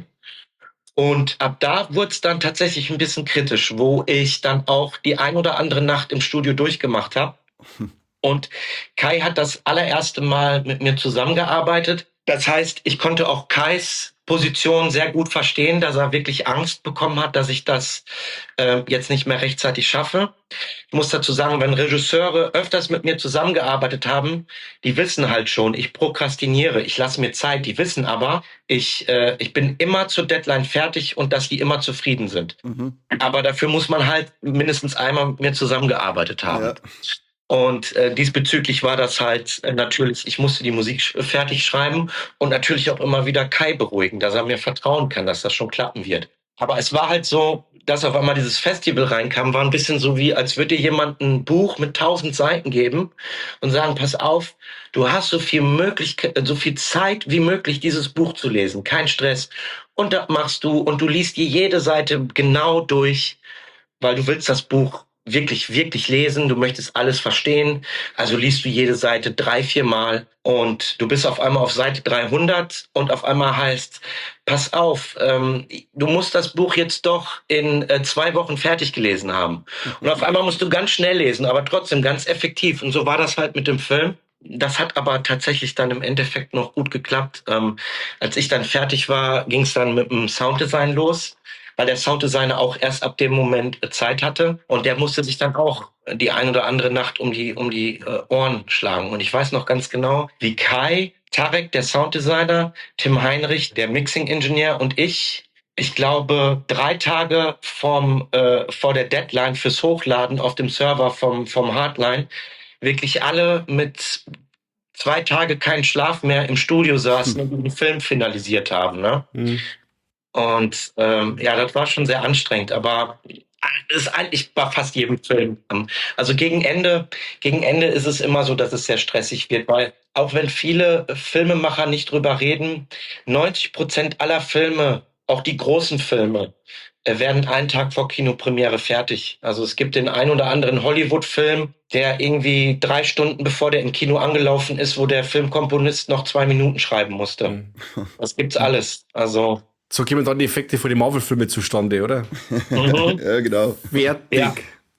Und ab da wurde es dann tatsächlich ein bisschen kritisch, wo ich dann auch die ein oder andere Nacht im Studio durchgemacht habe. Und Kai hat das allererste Mal mit mir zusammengearbeitet. Das heißt, ich konnte auch Kais Position sehr gut verstehen, dass er wirklich Angst bekommen hat, dass ich das äh, jetzt nicht mehr rechtzeitig schaffe. Ich muss dazu sagen, wenn Regisseure öfters mit mir zusammengearbeitet haben, die wissen halt schon, ich prokrastiniere, ich lasse mir Zeit, die wissen aber, ich, äh, ich bin immer zur Deadline fertig und dass die immer zufrieden sind. Mhm. Aber dafür muss man halt mindestens einmal mit mir zusammengearbeitet haben. Ja. Und äh, diesbezüglich war das halt äh, natürlich, ich musste die Musik sch- fertig schreiben und natürlich auch immer wieder Kai beruhigen, dass er mir vertrauen kann, dass das schon klappen wird. Aber es war halt so, dass auf einmal dieses Festival reinkam, war ein bisschen so wie, als würde dir jemand ein Buch mit tausend Seiten geben und sagen, pass auf, du hast so viel Möglichkeit, so viel Zeit wie möglich, dieses Buch zu lesen, kein Stress. Und das machst du und du liest dir jede Seite genau durch, weil du willst das Buch wirklich, wirklich lesen, du möchtest alles verstehen, also liest du jede Seite drei, vier Mal und du bist auf einmal auf Seite dreihundert und auf einmal heißt, pass auf, ähm, du musst das Buch jetzt doch in äh, zwei Wochen fertig gelesen haben. Und auf einmal musst du ganz schnell lesen, aber trotzdem ganz effektiv. Und so war das halt mit dem Film. Das hat aber tatsächlich dann im Endeffekt noch gut geklappt. Ähm, als ich dann fertig war, ging es dann mit dem Sounddesign los, weil der Sounddesigner auch erst ab dem Moment Zeit hatte und der musste sich dann auch die ein oder andere Nacht um die um die äh, Ohren schlagen. Und ich weiß noch ganz genau, wie Kai, Tarek, der Sounddesigner, Tim Heinrich, der Mixing-Ingenieur und ich, ich glaube, drei Tage vom äh, vor der Deadline fürs Hochladen auf dem Server vom vom Hardline wirklich alle mit zwei Tage keinen Schlaf mehr im Studio saßen hm. und den Film finalisiert haben. Ne? Hm. Und ähm, ja, das war schon sehr anstrengend, aber es ist eigentlich bei fast jedem Film. Also gegen Ende, gegen Ende ist es immer so, dass es sehr stressig wird, weil auch wenn viele Filmemacher nicht drüber reden, neunzig Prozent aller Filme, auch die großen Filme, werden einen Tag vor Kinopremiere fertig. Also es gibt den ein oder anderen Hollywood-Film, der irgendwie drei Stunden bevor der im Kino angelaufen ist, wo der Filmkomponist noch zwei Minuten schreiben musste. Das gibt's alles. Also so kommen dann die Effekte von den Marvel-Filmen zustande, oder? Mhm. Ja, genau. Fertig. Ja.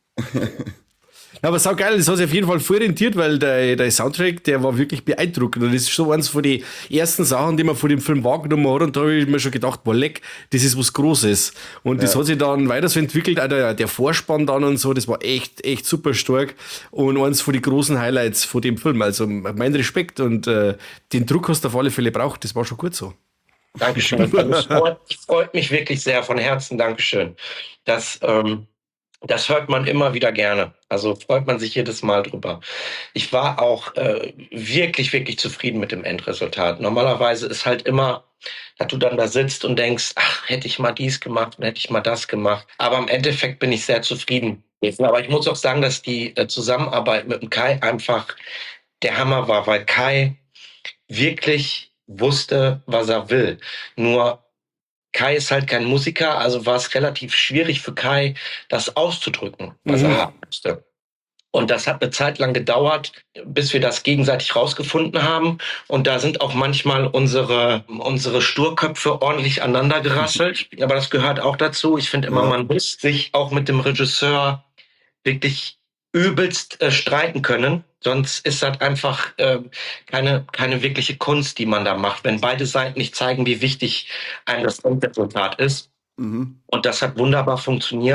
Ja, aber sau geil, das hat sich auf jeden Fall voll rentiert, weil der, der Soundtrack, der war wirklich beeindruckend. Und das ist so eins von den ersten Sachen, die man von dem Film wahrgenommen hat. Und da habe ich mir schon gedacht, boah, leck, das ist was Großes. Und das ja. hat sich dann weiter so entwickelt, auch der, der Vorspann dann und so, das war echt, echt super stark. Und eins von den großen Highlights von dem Film. Also mein Respekt und äh, den Druck hast du auf alle Fälle braucht, das war schon gut so. Dankeschön. Das freut, freut mich wirklich sehr, von Herzen Dankeschön. Das, ähm, das hört man immer wieder gerne. Also freut man sich jedes Mal drüber. Ich war auch äh, wirklich, wirklich zufrieden mit dem Endresultat. Normalerweise ist halt immer, dass du dann da sitzt und denkst, ach, hätte ich mal dies gemacht und hätte ich mal das gemacht. Aber im Endeffekt bin ich sehr zufrieden. Aber ich muss auch sagen, dass die äh, Zusammenarbeit mit dem Kai einfach der Hammer war, weil Kai wirklich wusste, was er will. Nur Kai ist halt kein Musiker, also war es relativ schwierig für Kai, das auszudrücken, was mhm. er haben musste. Und das hat eine Zeit lang gedauert, bis wir das gegenseitig rausgefunden haben. Und da sind auch manchmal unsere, unsere Sturköpfe ordentlich aneinander gerasselt. Aber das gehört auch dazu. Ich finde immer, ja. man muss sich auch mit dem Regisseur wirklich übelst äh, streiten können. Sonst ist das einfach äh, keine, keine wirkliche Kunst, die man da macht, wenn beide Seiten nicht zeigen, wie wichtig einem das Endresultat ist. Mhm. Und das hat wunderbar funktioniert.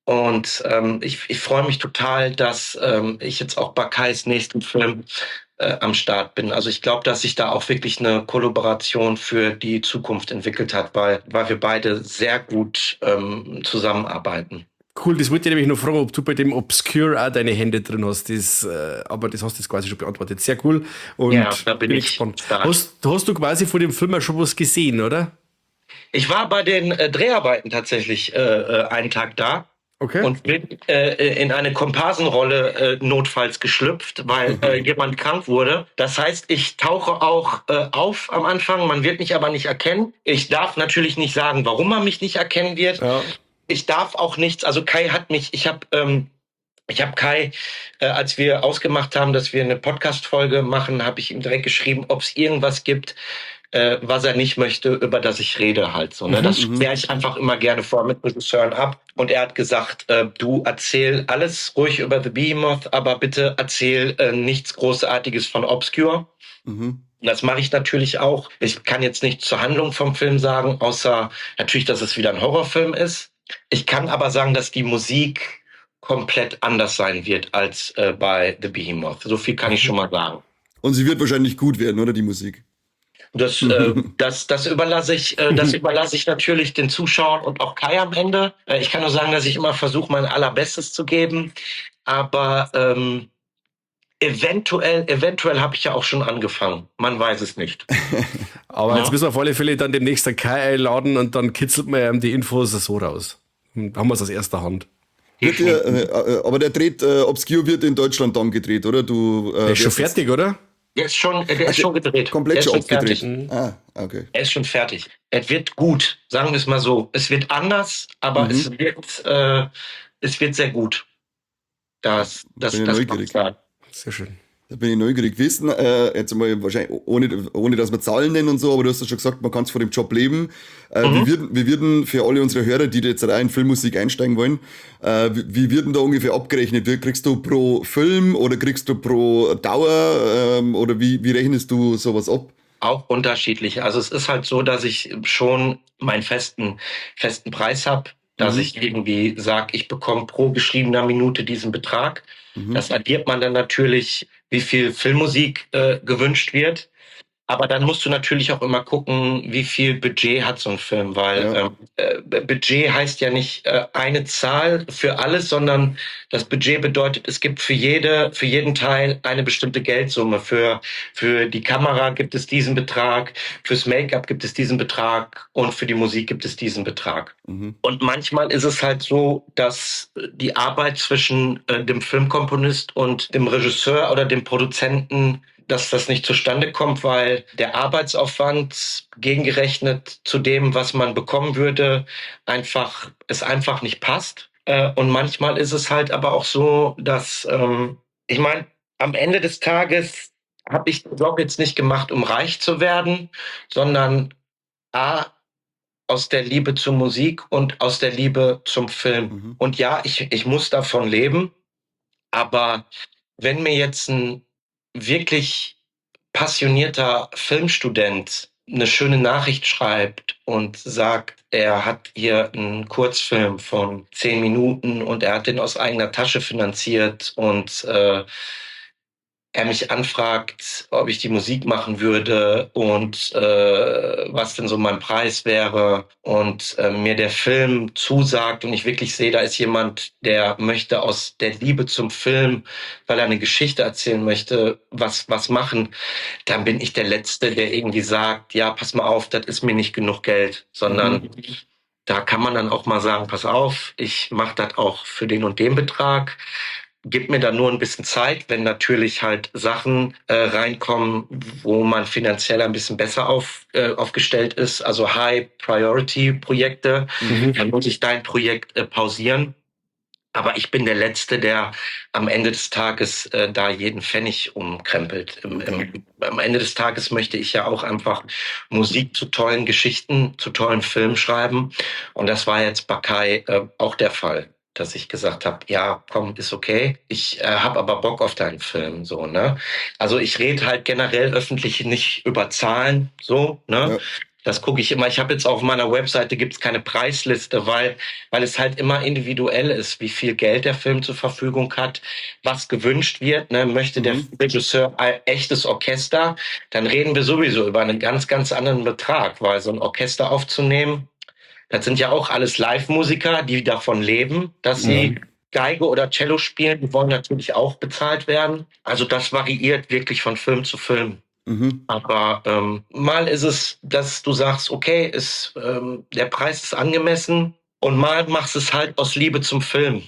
Und ähm, ich, ich freue mich total, dass ähm, ich jetzt auch Bakais nächsten Film äh, am Start bin. Also ich glaube, dass sich da auch wirklich eine Kollaboration für die Zukunft entwickelt hat, weil, weil wir beide sehr gut ähm, zusammenarbeiten. Cool, das wollte ich nämlich noch fragen, ob du bei dem Obscure auch deine Hände drin hast. Das, äh, aber das hast du jetzt quasi schon beantwortet. Sehr cool. Und ja, da bin, bin ich gespannt. Hast, hast du quasi vor dem Film auch schon was gesehen, oder? Ich war bei den äh, Dreharbeiten tatsächlich äh, äh, einen Tag da. Okay. Und bin äh, in eine Komparsenrolle äh, notfalls geschlüpft, weil äh, jemand krank wurde. Das heißt, ich tauche auch äh, auf am Anfang, man wird mich aber nicht erkennen. Ich darf natürlich nicht sagen, warum man mich nicht erkennen wird. Ja. Ich darf auch nichts, also Kai hat mich, ich habe ähm, ich habe Kai, äh, als wir ausgemacht haben, dass wir eine Podcast-Folge machen, habe ich ihm direkt geschrieben, ob es irgendwas gibt, äh, was er nicht möchte, über das ich rede halt so. Ne? Das kläre ich einfach immer gerne vor mit Regisseuren ab. Und er hat gesagt, äh, du erzähl alles ruhig über The Behemoth, aber bitte erzähl äh, nichts Großartiges von Obscure. Mhm. Das mache ich natürlich auch. Ich kann jetzt nichts zur Handlung vom Film sagen, außer natürlich, dass es wieder ein Horrorfilm ist. Ich kann aber sagen, dass die Musik komplett anders sein wird als äh, bei The Behemoth. So viel kann ich schon mal sagen. Und sie wird wahrscheinlich gut werden, oder, die Musik? Das, äh, das, das überlasse ich, äh, das überlasse ich natürlich den Zuschauern und auch Kai am Ende. Äh, ich kann nur sagen, dass ich immer versuche, mein Allerbestes zu geben. Aber ähm, eventuell, eventuell habe ich ja auch schon angefangen. Man weiß es nicht. Aber ja. Jetzt müssen wir auf alle Fälle dann demnächst den Kai einladen und dann kitzelt man ihm die Infos so raus. Dann haben wir es aus erster Hand. Wird der, äh, aber der dreht, äh, Obscure wird in Deutschland dann gedreht, oder? Du, äh, der ist schon fertig, jetzt, oder? Der ist schon, der ist schon gedreht. Komplett schon abgedreht. Ah, okay. Er ist schon fertig. Er wird gut, sagen wir es mal so. Es wird anders, aber mhm. es wird, äh, es wird sehr gut. Das, das, bin das neugierig. Sehr schön. Da bin ich neugierig gewesen. Äh, jetzt mal wahrscheinlich, ohne, ohne dass wir Zahlen nennen und so, aber du hast ja schon gesagt, man kann es von dem Job leben. Äh, mhm. wie, würden, wie würden für alle unsere Hörer, die jetzt auch in Filmmusik einsteigen wollen, äh, wie, wie würden da ungefähr abgerechnet? Kriegst du pro Film oder kriegst du pro Dauer ähm, oder wie, wie rechnest du sowas ab? Auch unterschiedlich. Also es ist halt so, dass ich schon meinen festen, festen Preis habe, dass mhm. ich irgendwie sage, ich bekomme pro geschriebener Minute diesen Betrag. Mhm. Das addiert man dann natürlich, wie viel Filmmusik äh, gewünscht wird. Aber dann musst du natürlich auch immer gucken, wie viel Budget hat so ein Film, weil ja. ähm, äh, Budget heißt ja nicht äh, eine Zahl für alles, sondern das Budget bedeutet, es gibt für jede, für jeden Teil eine bestimmte Geldsumme. Für, für die Kamera gibt es diesen Betrag, fürs Make-up gibt es diesen Betrag und für die Musik gibt es diesen Betrag. Mhm. Und manchmal ist es halt so, dass die Arbeit zwischen äh, dem Filmkomponist und dem Regisseur oder dem Produzenten, dass das nicht zustande kommt, weil der Arbeitsaufwand gegengerechnet zu dem, was man bekommen würde, einfach es einfach nicht passt. Und manchmal ist es halt aber auch so, dass, ähm, ich meine, am Ende des Tages habe ich den Job jetzt nicht gemacht, um reich zu werden, sondern A, aus der Liebe zur Musik und aus der Liebe zum Film. Mhm. Und ja, ich, ich muss davon leben, aber wenn mir jetzt ein wirklich passionierter Filmstudent eine schöne Nachricht schreibt und sagt, er hat hier einen Kurzfilm von zehn Minuten und er hat den aus eigener Tasche finanziert und äh, er mich anfragt, ob ich die Musik machen würde und äh, was denn so mein Preis wäre und äh, mir der Film zusagt und ich wirklich sehe, da ist jemand, der möchte aus der Liebe zum Film, weil er eine Geschichte erzählen möchte, was was machen, dann bin ich der Letzte, der irgendwie sagt, ja, pass mal auf, das ist mir nicht genug Geld, sondern mhm. da kann man dann auch mal sagen, pass auf, ich mache das auch für den und den Betrag. Gib mir da nur ein bisschen Zeit, wenn natürlich halt Sachen äh, reinkommen, wo man finanziell ein bisschen besser auf, äh, aufgestellt ist, also High-Priority-Projekte, mhm. dann muss ich dein Projekt äh, pausieren. Aber ich bin der Letzte, der am Ende des Tages äh, da jeden Pfennig umkrempelt. Im, im, am Ende des Tages möchte ich ja auch einfach Musik zu tollen Geschichten, zu tollen Filmen schreiben. Und das war jetzt bei Kai äh, auch der Fall, dass ich gesagt habe, ja, komm, ist okay. Ich äh, habe aber Bock auf deinen Film, so, ne? Also ich rede halt generell öffentlich nicht über Zahlen, so, ne? Ja. Das gucke ich immer. Ich habe jetzt auf meiner Webseite gibt's keine Preisliste, weil, weil es halt immer individuell ist, wie viel Geld der Film zur Verfügung hat, was gewünscht wird. Ne? Möchte der Mhm. Regisseur ein echtes Orchester, dann reden wir sowieso über einen ganz, ganz anderen Betrag, weil so ein Orchester aufzunehmen, das sind ja auch alles Live-Musiker, die davon leben, dass sie Mhm. Geige oder Cello spielen. Die wollen natürlich auch bezahlt werden. Also das variiert wirklich von Film zu Film. Mhm. Aber ähm, mal ist es, dass du sagst, okay, ist, ähm, der Preis ist angemessen, und mal machst es halt aus Liebe zum Film.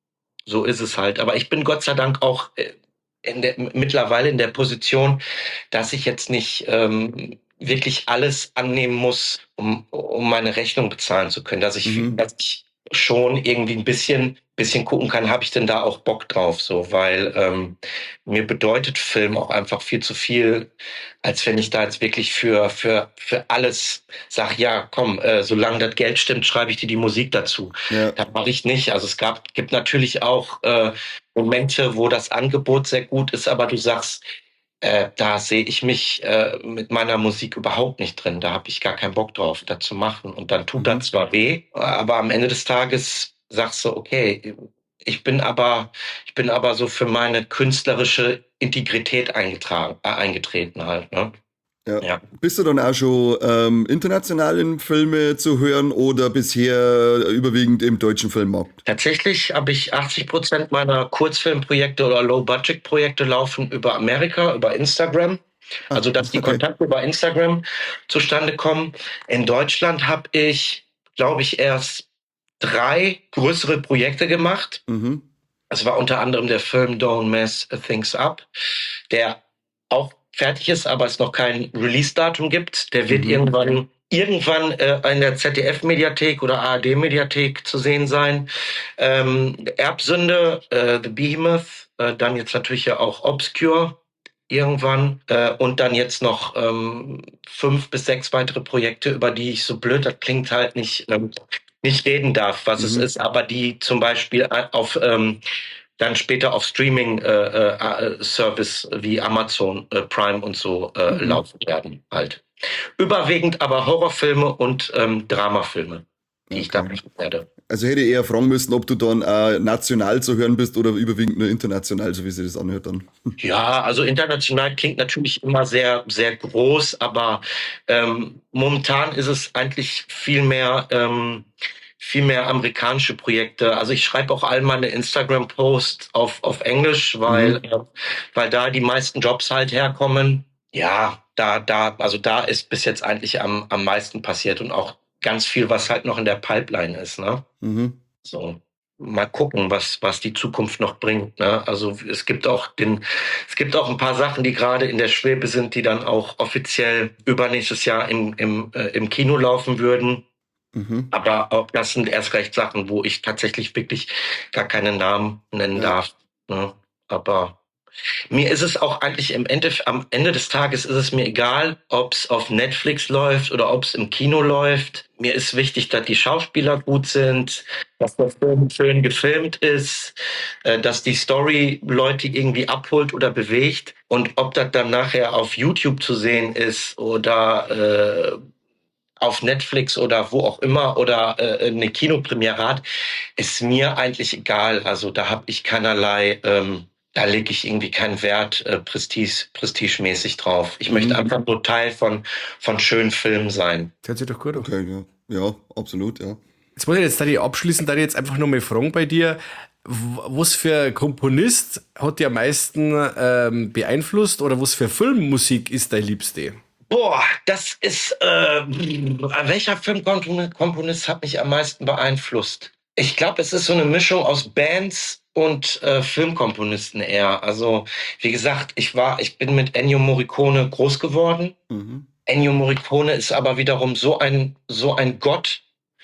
So ist es halt. Aber ich bin Gott sei Dank auch äh, in der, mittlerweile in der Position, dass ich jetzt nicht ähm, wirklich alles annehmen muss, um, um meine Rechnung bezahlen zu können. Dass ich, Mhm. dass ich schon irgendwie ein bisschen, bisschen gucken kann, habe ich denn da auch Bock drauf? So, weil ähm, mir bedeutet Film auch einfach viel zu viel, als wenn ich da jetzt wirklich für, für, für alles sag, ja, komm, äh, solange das Geld stimmt, schreibe ich dir die Musik dazu. Ja. Das mache ich nicht. Also es gab, gibt natürlich auch äh, Momente, wo das Angebot sehr gut ist, aber du sagst, äh, da sehe ich mich äh, mit meiner Musik überhaupt nicht drin. Da habe ich gar keinen Bock drauf, das zu machen. Und dann tut Mhm. das zwar weh, aber am Ende des Tages sagst du, okay, ich bin aber, ich bin aber so für meine künstlerische Integrität eingetragen, äh, eingetreten halt. Ne? Ja. Ja. Bist du dann auch schon ähm, international in Filme zu hören oder bisher überwiegend im deutschen Filmmarkt? Tatsächlich habe ich achtzig Prozent meiner Kurzfilmprojekte oder Low-Budget-Projekte laufen über Amerika, über Instagram. Ah, Also, dass die okay. Kontakte über Instagram zustande kommen. In Deutschland habe ich, glaube ich, erst drei größere Projekte gemacht. Mhm. Es war unter anderem der Film Don't Mess Things Up, der auch fertig ist, aber es noch kein Release-Datum gibt. Der wird Mhm. irgendwann irgendwann äh, in der Z D F-Mediathek oder A R D-Mediathek zu sehen sein. Ähm, Erbsünde, äh, The Behemoth, äh, dann jetzt natürlich ja auch Obscure irgendwann äh, und dann jetzt noch ähm, fünf bis sechs weitere Projekte, über die ich, so blöd das klingt, halt nicht ähm, nicht reden darf, was es Mhm. ist, aber die zum Beispiel auf ähm, dann später auf Streaming-Service äh, äh, wie Amazon äh, Prime und so äh, Mhm. laufen werden halt. Überwiegend aber Horrorfilme und ähm, Dramafilme, die Okay. ich da machen werde. Also hätte ich eher fragen müssen, ob du dann äh, national zu hören bist oder überwiegend nur international, so wie sich das anhört dann. Ja, also international klingt natürlich immer sehr, sehr groß, aber ähm, momentan ist es eigentlich viel mehr, ähm, viel mehr amerikanische Projekte. Also ich schreibe auch all meine Instagram-Posts auf, auf Englisch, weil, Mhm. äh, weil da die meisten Jobs halt herkommen. Ja, da, da, also da ist bis jetzt eigentlich am, am meisten passiert und auch ganz viel, was halt noch in der Pipeline ist, ne? Mhm. So. Mal gucken, was, was die Zukunft noch bringt. Ne? Also es gibt auch den, es gibt auch ein paar Sachen, die gerade in der Schwebe sind, die dann auch offiziell übernächstes Jahr im, im, äh, im Kino laufen würden. Mhm. Aber auch das sind erst recht Sachen, wo ich tatsächlich wirklich gar keinen Namen nennen Ja. darf. Ne? Aber mir ist es auch eigentlich im Ende, am Ende des Tages ist es mir egal, ob es auf Netflix läuft oder ob es im Kino läuft. Mir ist wichtig, dass die Schauspieler gut sind, dass der Film schön gefilmt ist, äh, dass die Story Leute irgendwie abholt oder bewegt. Und ob das dann nachher auf YouTube zu sehen ist oder äh, auf Netflix oder wo auch immer oder äh, eine Kinopremiere hat, ist mir eigentlich egal. Also da habe ich keinerlei, ähm, da lege ich irgendwie keinen Wert äh, Prestige, prestigemäßig drauf. Ich Mhm. möchte einfach nur Teil von, von schönen Filmen sein. Das hört sich doch gut an. Okay, ja. Ja, absolut, ja. Jetzt muss ich jetzt da die abschließend da jetzt einfach nur mal fragen bei dir, w- was für ein Komponist hat dich am meisten ähm, beeinflusst oder was für Filmmusik ist dein Liebste? Boah, das ist, äh, welcher Filmkomponist hat mich am meisten beeinflusst? Ich glaube, es ist so eine Mischung aus Bands und äh, Filmkomponisten eher. Also, wie gesagt, ich war, ich bin mit Ennio Morricone groß geworden. Mhm. Ennio Morricone ist aber wiederum so ein, so ein Gott,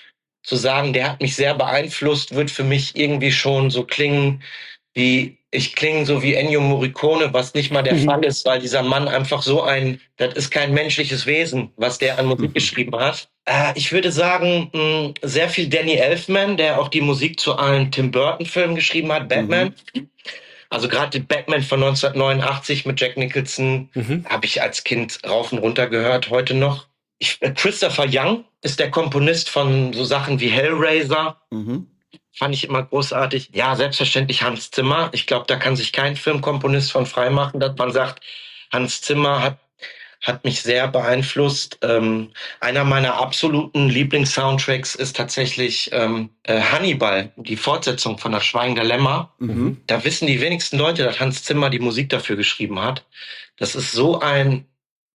zu sagen, der hat mich sehr beeinflusst, wird für mich irgendwie schon so klingen wie, ich klinge so wie Ennio Morricone, was nicht mal der Mhm. Fall ist, weil dieser Mann einfach so ein, das ist kein menschliches Wesen, was der an Musik Mhm. geschrieben hat. Äh, ich würde sagen, mh, sehr viel Danny Elfman, der auch die Musik zu allen Tim Burton-Filmen geschrieben hat, Batman. Mhm. Also gerade die Batman von neunzehnhundertneunundachtzig mit Jack Nicholson Mhm. habe ich als Kind rauf und runter gehört, heute noch. Ich, äh, Christopher Young ist der Komponist von so Sachen wie Hellraiser. Mhm. Fand ich immer großartig. Ja, selbstverständlich Hans Zimmer. Ich glaube, da kann sich kein Filmkomponist von freimachen, dass man sagt, Hans Zimmer hat, hat mich sehr beeinflusst. Ähm, einer meiner absoluten Lieblings-Soundtracks ist tatsächlich ähm, äh, Hannibal, die Fortsetzung von Das Schweigen der Lämmer. Mhm. Da wissen die wenigsten Leute, dass Hans Zimmer die Musik dafür geschrieben hat. Das ist so ein,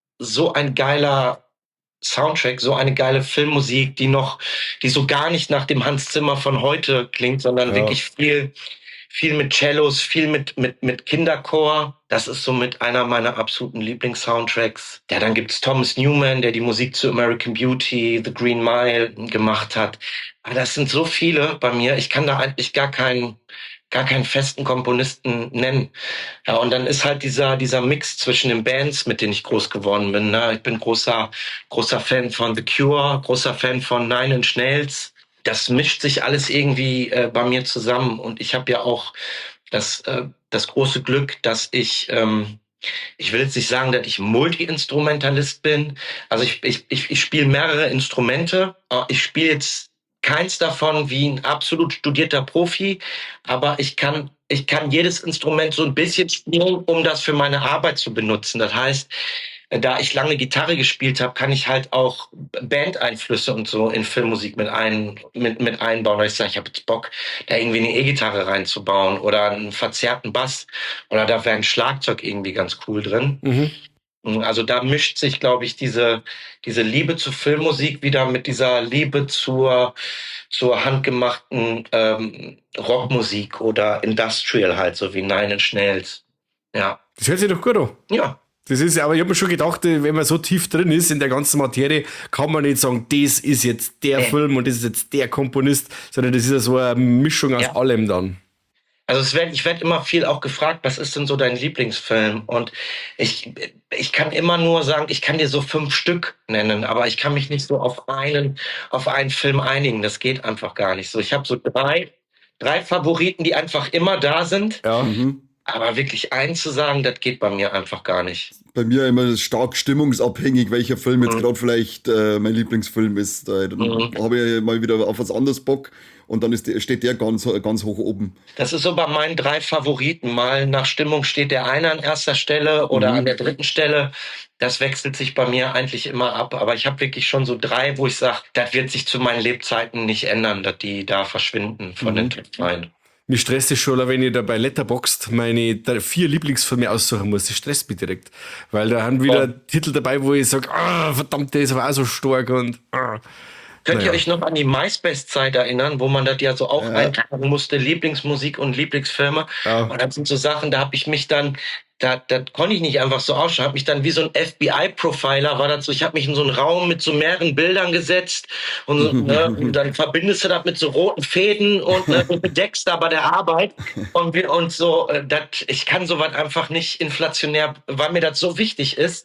so ein geiler Soundtrack, so eine geile Filmmusik, die noch, die so gar nicht nach dem Hans Zimmer von heute klingt, sondern ja. wirklich viel, viel mit Cellos, viel mit, mit, mit Kinderchor. Das ist somit einer meiner absoluten Lieblings-Soundtracks. Ja, dann gibt's Thomas Newman, der die Musik zu American Beauty, The Green Mile gemacht hat. Aber das sind so viele bei mir. Ich kann da eigentlich gar keinen, gar keinen festen Komponisten nennen. Ja, und dann ist halt dieser, dieser Mix zwischen den Bands, mit denen ich groß geworden bin. Ne? Ich bin großer, großer Fan von The Cure, großer Fan von Nine Inch Nails. Das mischt sich alles irgendwie äh, bei mir zusammen. Und ich habe ja auch das, äh, das große Glück, dass ich, ähm, ich will jetzt nicht sagen, dass ich Multi-Instrumentalist bin. Also ich, ich, ich, ich spiele mehrere Instrumente. Ich spiele jetzt keins davon wie ein absolut studierter Profi, aber ich kann, ich kann jedes Instrument so ein bisschen spielen, um das für meine Arbeit zu benutzen. Das heißt, da ich lange Gitarre gespielt habe, kann ich halt auch Bandeinflüsse und so in Filmmusik mit, ein, mit, mit einbauen. Weil ich sage, ich habe jetzt Bock, da irgendwie eine E-Gitarre reinzubauen oder einen verzerrten Bass oder da wäre ein Schlagzeug irgendwie ganz cool drin. Mhm. Also da mischt sich, glaube ich, diese, diese Liebe zur Filmmusik wieder mit dieser Liebe zur, zur handgemachten ähm, Rockmusik oder Industrial halt, so wie Nine Inch Nails. Ja. Das hört sich doch gut an. Ja. Das ist, aber ich habe mir schon gedacht, wenn man so tief drin ist in der ganzen Materie, kann man nicht sagen, das ist jetzt der äh. Film und das ist jetzt der Komponist, sondern das ist ja so eine Mischung aus ja. allem dann. Also es werd, ich werde immer viel auch gefragt, was ist denn so dein Lieblingsfilm? Und ich, ich kann immer nur sagen, ich kann dir so fünf Stück nennen, aber ich kann mich nicht so auf einen, auf einen Film einigen. Das geht einfach gar nicht so. Ich habe so drei, drei Favoriten, die einfach immer da sind. Ja. Mhm. Aber wirklich einen zu sagen, das geht bei mir einfach gar nicht. Bei mir immer stark stimmungsabhängig, welcher Film jetzt mhm. gerade vielleicht äh, mein Lieblingsfilm ist. Da, dann mhm. habe ich mal wieder auf was anderes Bock und dann ist der, steht der ganz, ganz hoch oben. Das ist so bei meinen drei Favoriten. Mal nach Stimmung steht der eine an erster Stelle oder mhm. an der dritten Stelle. Das wechselt sich bei mir eigentlich immer ab. Aber ich habe wirklich schon so drei, wo ich sage, das wird sich zu meinen Lebzeiten nicht ändern, dass die da verschwinden von mhm. den Top drei. Mich stresst es schon, wenn ich da bei Letterboxd meine vier Lieblingsfilme aussuchen muss. Das stresst mich direkt. Weil da haben wieder ja. Titel dabei, wo ich sage, ah, verdammt, der ist aber auch so stark und ah. Könnt naja. ihr euch noch an die MySpace-Zeit erinnern, wo man das ja so auch ja. eintragen musste, Lieblingsmusik und Lieblingsfilme? Ja. Und das sind so Sachen, da habe ich mich dann, da, da konnte ich nicht einfach so ausschauen, habe mich dann wie so ein F B I-Profiler, war das so, ich habe mich in so einen Raum mit so mehreren Bildern gesetzt und, so, ne, und dann verbindest du das mit so roten Fäden und ne, bedeckst da bei der Arbeit und, und so, dat, ich kann sowas einfach nicht inflationär, weil mir das so wichtig ist.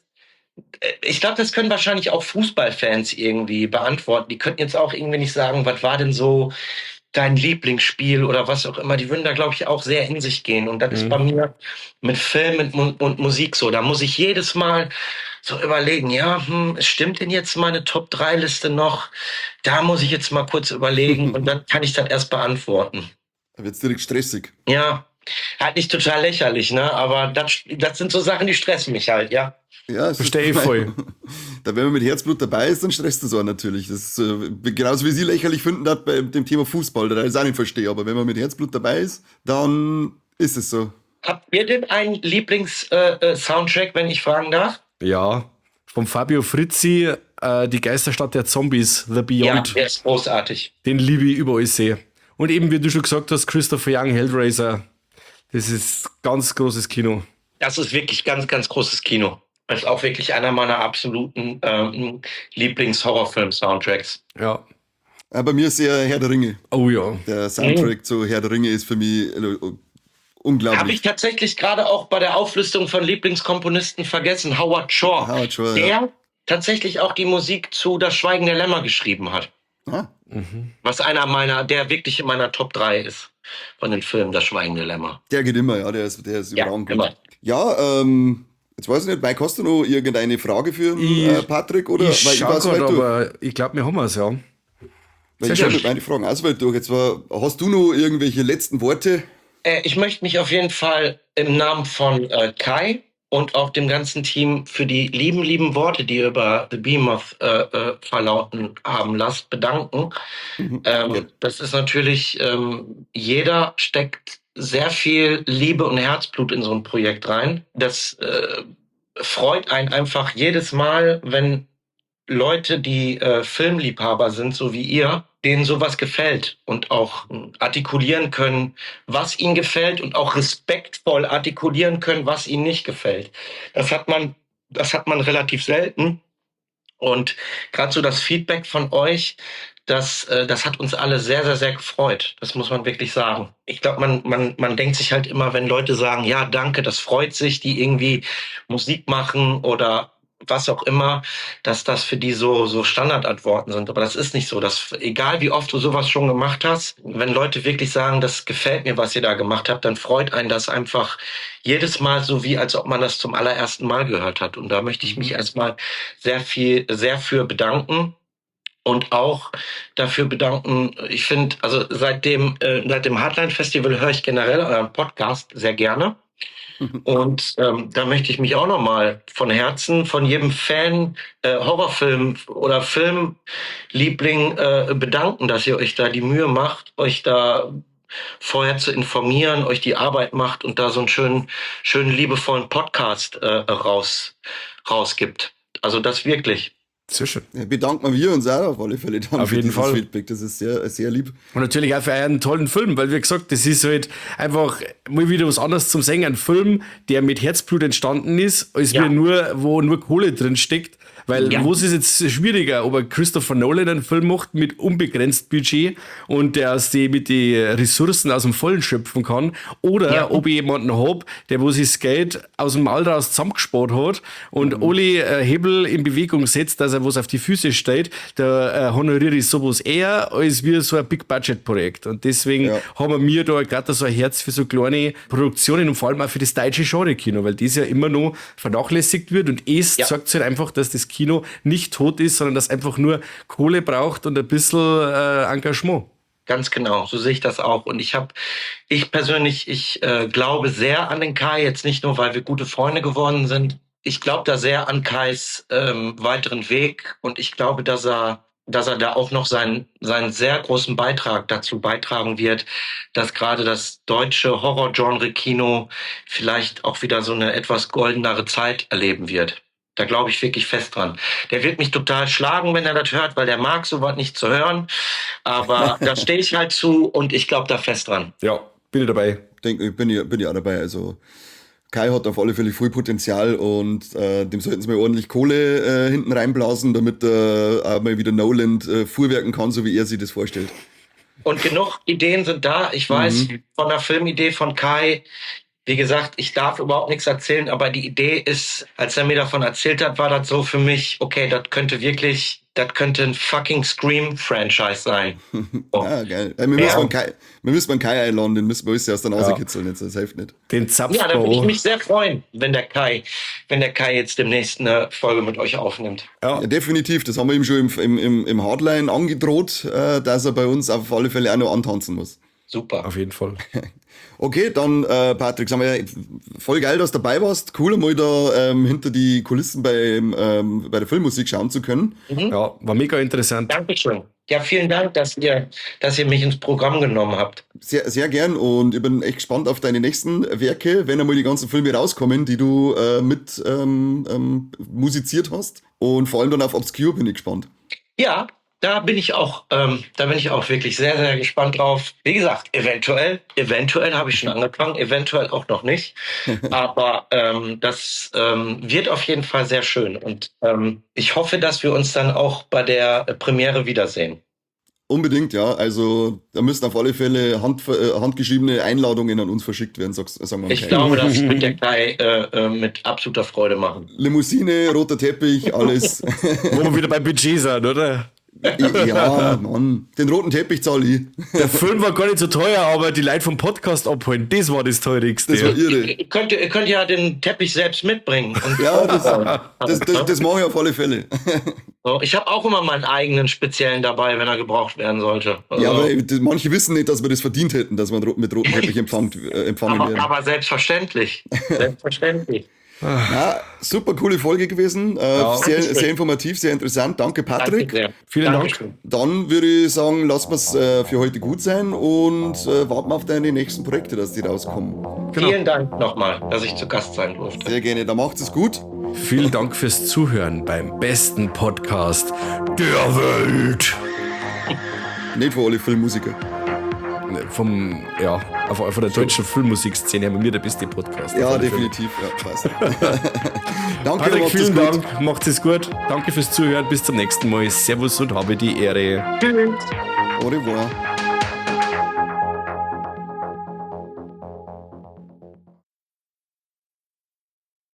Ich glaube, das können wahrscheinlich auch Fußballfans irgendwie beantworten. Die könnten jetzt auch irgendwie nicht sagen, was war denn so dein Lieblingsspiel oder was auch immer. Die würden da, glaube ich, auch sehr in sich gehen. Und das mhm. ist bei mir mit Film und, und Musik so. Da muss ich jedes Mal so überlegen, ja, hm, stimmt denn jetzt meine Top drei Liste noch? Da muss ich jetzt mal kurz überlegen und dann kann ich das erst beantworten. Da wird's direkt stressig. Ja, halt nicht total lächerlich, ne? Aber das, das sind so Sachen, die stressen mich halt, ja. Ja, verstehe ich voll. Da, wenn man mit Herzblut dabei ist, dann stresst das auch natürlich. Das ist äh, genauso wie Sie lächerlich finden, das bei dem Thema Fußball, da ich es auch nicht verstehe. Aber wenn man mit Herzblut dabei ist, dann ist es so. Habt ihr denn einen Lieblings-Soundtrack, äh, wenn ich fragen darf? Ja, von Fabio Frizzi, äh, Die Geisterstadt der Zombies, The Beyond. Ja, der ist großartig. Den liebe ich überall sehr. Und eben, wie du schon gesagt hast, Christopher Young, Hellraiser. Das ist ganz großes Kino. Das ist wirklich ganz, ganz großes Kino. Das ist auch wirklich einer meiner absoluten ähm, Lieblings-Horrorfilm-Soundtracks. Ja. ja. Bei mir ist eher Herr der Ringe. Oh ja. Der Soundtrack mhm. zu Herr der Ringe ist für mich unglaublich. Habe ich tatsächlich gerade auch bei der Auflistung von Lieblingskomponisten vergessen. Howard Shore. Howard Shore, der ja. tatsächlich auch die Musik zu Das Schweigen der Lämmer geschrieben hat. Ah. Mhm. Was einer meiner, der wirklich in meiner Top drei ist von den Filmen Das Schweigen der Lämmer. Der geht immer, ja. Der ist, der ist ja, überragend gut. Ja, ähm... Jetzt weiß ich nicht, Mike, hast du noch irgendeine Frage für Ich- äh, Patrick? Oder? Ich Weil ich schau weiß, grad, weil du, aber ich glaube, wir haben es, ja. weil sehr ich schau schön. mit meine Fragen auswählt durch. Jetzt war, hast du noch irgendwelche letzten Worte? Äh, ich möchte mich auf jeden Fall im Namen von äh, Kai und auch dem ganzen Team für die lieben, lieben Worte, die ihr über The Behemoth äh, äh, verlauten haben lasst, bedanken. Mhm. Ähm, Ja. Das ist natürlich, ähm, jeder steckt sehr viel Liebe und Herzblut in so ein Projekt rein. Das äh, freut einen einfach jedes Mal, wenn Leute, die äh, Filmliebhaber sind, so wie ihr, denen sowas gefällt und auch äh, artikulieren können, was ihnen gefällt und auch respektvoll artikulieren können, was ihnen nicht gefällt. Das hat man, das hat man relativ selten. Und gerade so das Feedback von euch, das, äh, das hat uns alle sehr, sehr, sehr gefreut. Das muss man wirklich sagen. Ich glaube, man, man, man denkt sich halt immer, wenn Leute sagen, ja, danke, das freut sich, die irgendwie Musik machen oder was auch immer, dass das für die so, so Standardantworten sind. Aber das ist nicht so. Das, egal wie oft du sowas schon gemacht hast, wenn Leute wirklich sagen, das gefällt mir, was ihr da gemacht habt, dann freut einen das einfach jedes Mal so, wie als ob man das zum allerersten Mal gehört hat. Und da möchte ich mich erstmal sehr viel, sehr für bedanken. Und auch dafür bedanken, ich finde, also seit dem, äh, seit dem Hardline Festival höre ich generell euren Podcast sehr gerne. Und ähm, da möchte ich mich auch nochmal von Herzen von jedem Fan, äh, Horrorfilm oder Filmliebling äh, bedanken, dass ihr euch da die Mühe macht, euch da vorher zu informieren, euch die Arbeit macht und da so einen schönen, schönen liebevollen Podcast äh, raus, rausgibt. Also das wirklich. Sehr schön. Ja, bedanken wir uns auch auf alle Fälle dann Auf für jeden dieses Fall. Feedback. Das ist sehr, sehr lieb. Und natürlich auch für einen tollen Film, weil wie gesagt, das ist halt einfach mal wieder was anderes zum Singen. Ein Film, der mit Herzblut entstanden ist, als Ja. wir nur, wo nur Kohle drin steckt. Weil Ja. wo ist es jetzt schwieriger, ob ein Christopher Nolan einen Film macht mit unbegrenzt Budget und der aus die, mit den Ressourcen aus dem Vollen schöpfen kann, oder Ja. ob ich jemanden hab, der wo sich das Geld aus dem Maul raus zusammengespart hat und alle äh, Hebel in Bewegung setzt, dass er was auf die Füße steht, da äh, honoriere ich sowas eher als wie so ein Big-Budget-Projekt. Und deswegen Ja. haben wir da gerade so ein Herz für so kleine Produktionen und vor allem auch für das deutsche Genre-Kino, weil das ja immer noch vernachlässigt wird und es Ja. sagt halt einfach, dass das Kino nicht tot ist, sondern dass einfach nur Kohle braucht und ein bisschen äh, Engagement. Ganz genau, so sehe ich das auch. Und ich habe, ich persönlich, ich äh, glaube sehr an den Kai, jetzt nicht nur, weil wir gute Freunde geworden sind. Ich glaube da sehr an Kais ähm, weiteren Weg und ich glaube, dass er, dass er da auch noch seinen, seinen sehr großen Beitrag dazu beitragen wird, dass gerade das deutsche Horror-Genre-Kino vielleicht auch wieder so eine etwas goldenere Zeit erleben wird. Da glaube ich wirklich fest dran. Der wird mich total schlagen, wenn er das hört, weil der mag sowas nicht zu hören. Aber da stehe ich halt zu und ich glaube da fest dran. Ja, bin ich dabei. Ich denke, ich bin ja, bin ja auch dabei. Also Kai hat auf alle Fälle viel Potenzial und äh, dem sollten sie mal ordentlich Kohle äh, hinten reinblasen, damit er auch mal wieder Nolan äh, fuhrwerken kann, so wie er sich das vorstellt. Und genug Ideen sind da. Ich weiß von der Filmidee von Kai, wie gesagt, ich darf überhaupt nichts erzählen, aber die Idee ist, als er mir davon erzählt hat, war das so für mich, okay, das könnte wirklich, das könnte ein fucking Scream-Franchise sein. Oh. Ah, geil. Äh, wir, müssen Ja. mal Kai, wir müssen mal Kai einladen, den müssen wir uns ja aus der Nase kitzeln, jetzt, das hilft nicht. Den Ja, da würde ich Zapfbau. mich sehr freuen, wenn der Kai, wenn der Kai jetzt demnächst eine Folge mit euch aufnimmt. Ja, Ja, definitiv, das haben wir ihm schon im, im, im, im Hardline angedroht, äh, dass er bei uns auf alle Fälle auch noch antanzen muss. Super. auf jeden Fall. Okay, dann äh, Patrick, sagen wir, voll geil, dass du dabei warst. Cool, mal da ähm, hinter die Kulissen bei, ähm, bei der Filmmusik schauen zu können. Ja, war mega interessant. Dankeschön. Ja, vielen Dank, dass ihr, dass ihr mich ins Programm genommen habt. Sehr, sehr gern und ich bin echt gespannt auf deine nächsten Werke, wenn einmal die ganzen Filme rauskommen, die du äh, mit ähm, ähm, musiziert hast. Und vor allem dann auf Obscure bin ich gespannt. Ja, da bin ich auch, ähm, da bin ich auch wirklich sehr, sehr gespannt drauf. Wie gesagt, eventuell, eventuell habe ich schon angefangen, eventuell auch noch nicht. Aber ähm, das ähm, wird auf jeden Fall sehr schön. Und ähm, ich hoffe, dass wir uns dann auch bei der äh, Premiere wiedersehen. Unbedingt, ja. Also da müssen auf alle Fälle hand, äh, handgeschriebene Einladungen an uns verschickt werden, sag, sagen wir mal. Ich glaube, das wird der Kai äh, äh, mit absoluter Freude machen. Limousine, roter Teppich, alles. Wo wir wieder beim Budget sind, oder? Ja, Mann, den roten Teppich zahle ich. Der Film war gar nicht so teuer, aber die Leute vom Podcast abholen, das war das teurigste. Das war irre. Ihr könnt, ihr könnt ja den Teppich selbst mitbringen. Und Ja, das, das, das, das mache ich auf alle Fälle. so, ich habe auch immer meinen eigenen speziellen dabei, wenn er gebraucht werden sollte. Also, Ja, aber das, manche wissen nicht, dass wir das verdient hätten, dass wir mit rotem Teppich empfangt, äh, empfangen aber, werden. aber selbstverständlich. Selbstverständlich. Ja, super coole Folge gewesen. Äh, Ja. sehr, sehr informativ, sehr interessant. Danke, Patrick. Danke sehr. Vielen Dank. Dankeschön. Dann würde ich sagen, lassen wir es äh, für heute gut sein und äh, warten auf deine nächsten Projekte, dass die rauskommen. Genau. Vielen Dank nochmal, dass ich zu Gast sein durfte. Sehr gerne, dann macht es gut. Vielen Dank fürs Zuhören beim besten Podcast der Welt. Nicht für alle Filmmusiker. Vom, ja, von der deutschen Filmmusikszene haben wir der beste Podcast. Ja, Auf alle Fälle. definitiv. Ja, passt. Danke, Patrick, macht es vielen gut. Dank. Macht es gut. Danke fürs Zuhören. Bis zum nächsten Mal. Servus und habe die Ehre. Tschüss. Au revoir.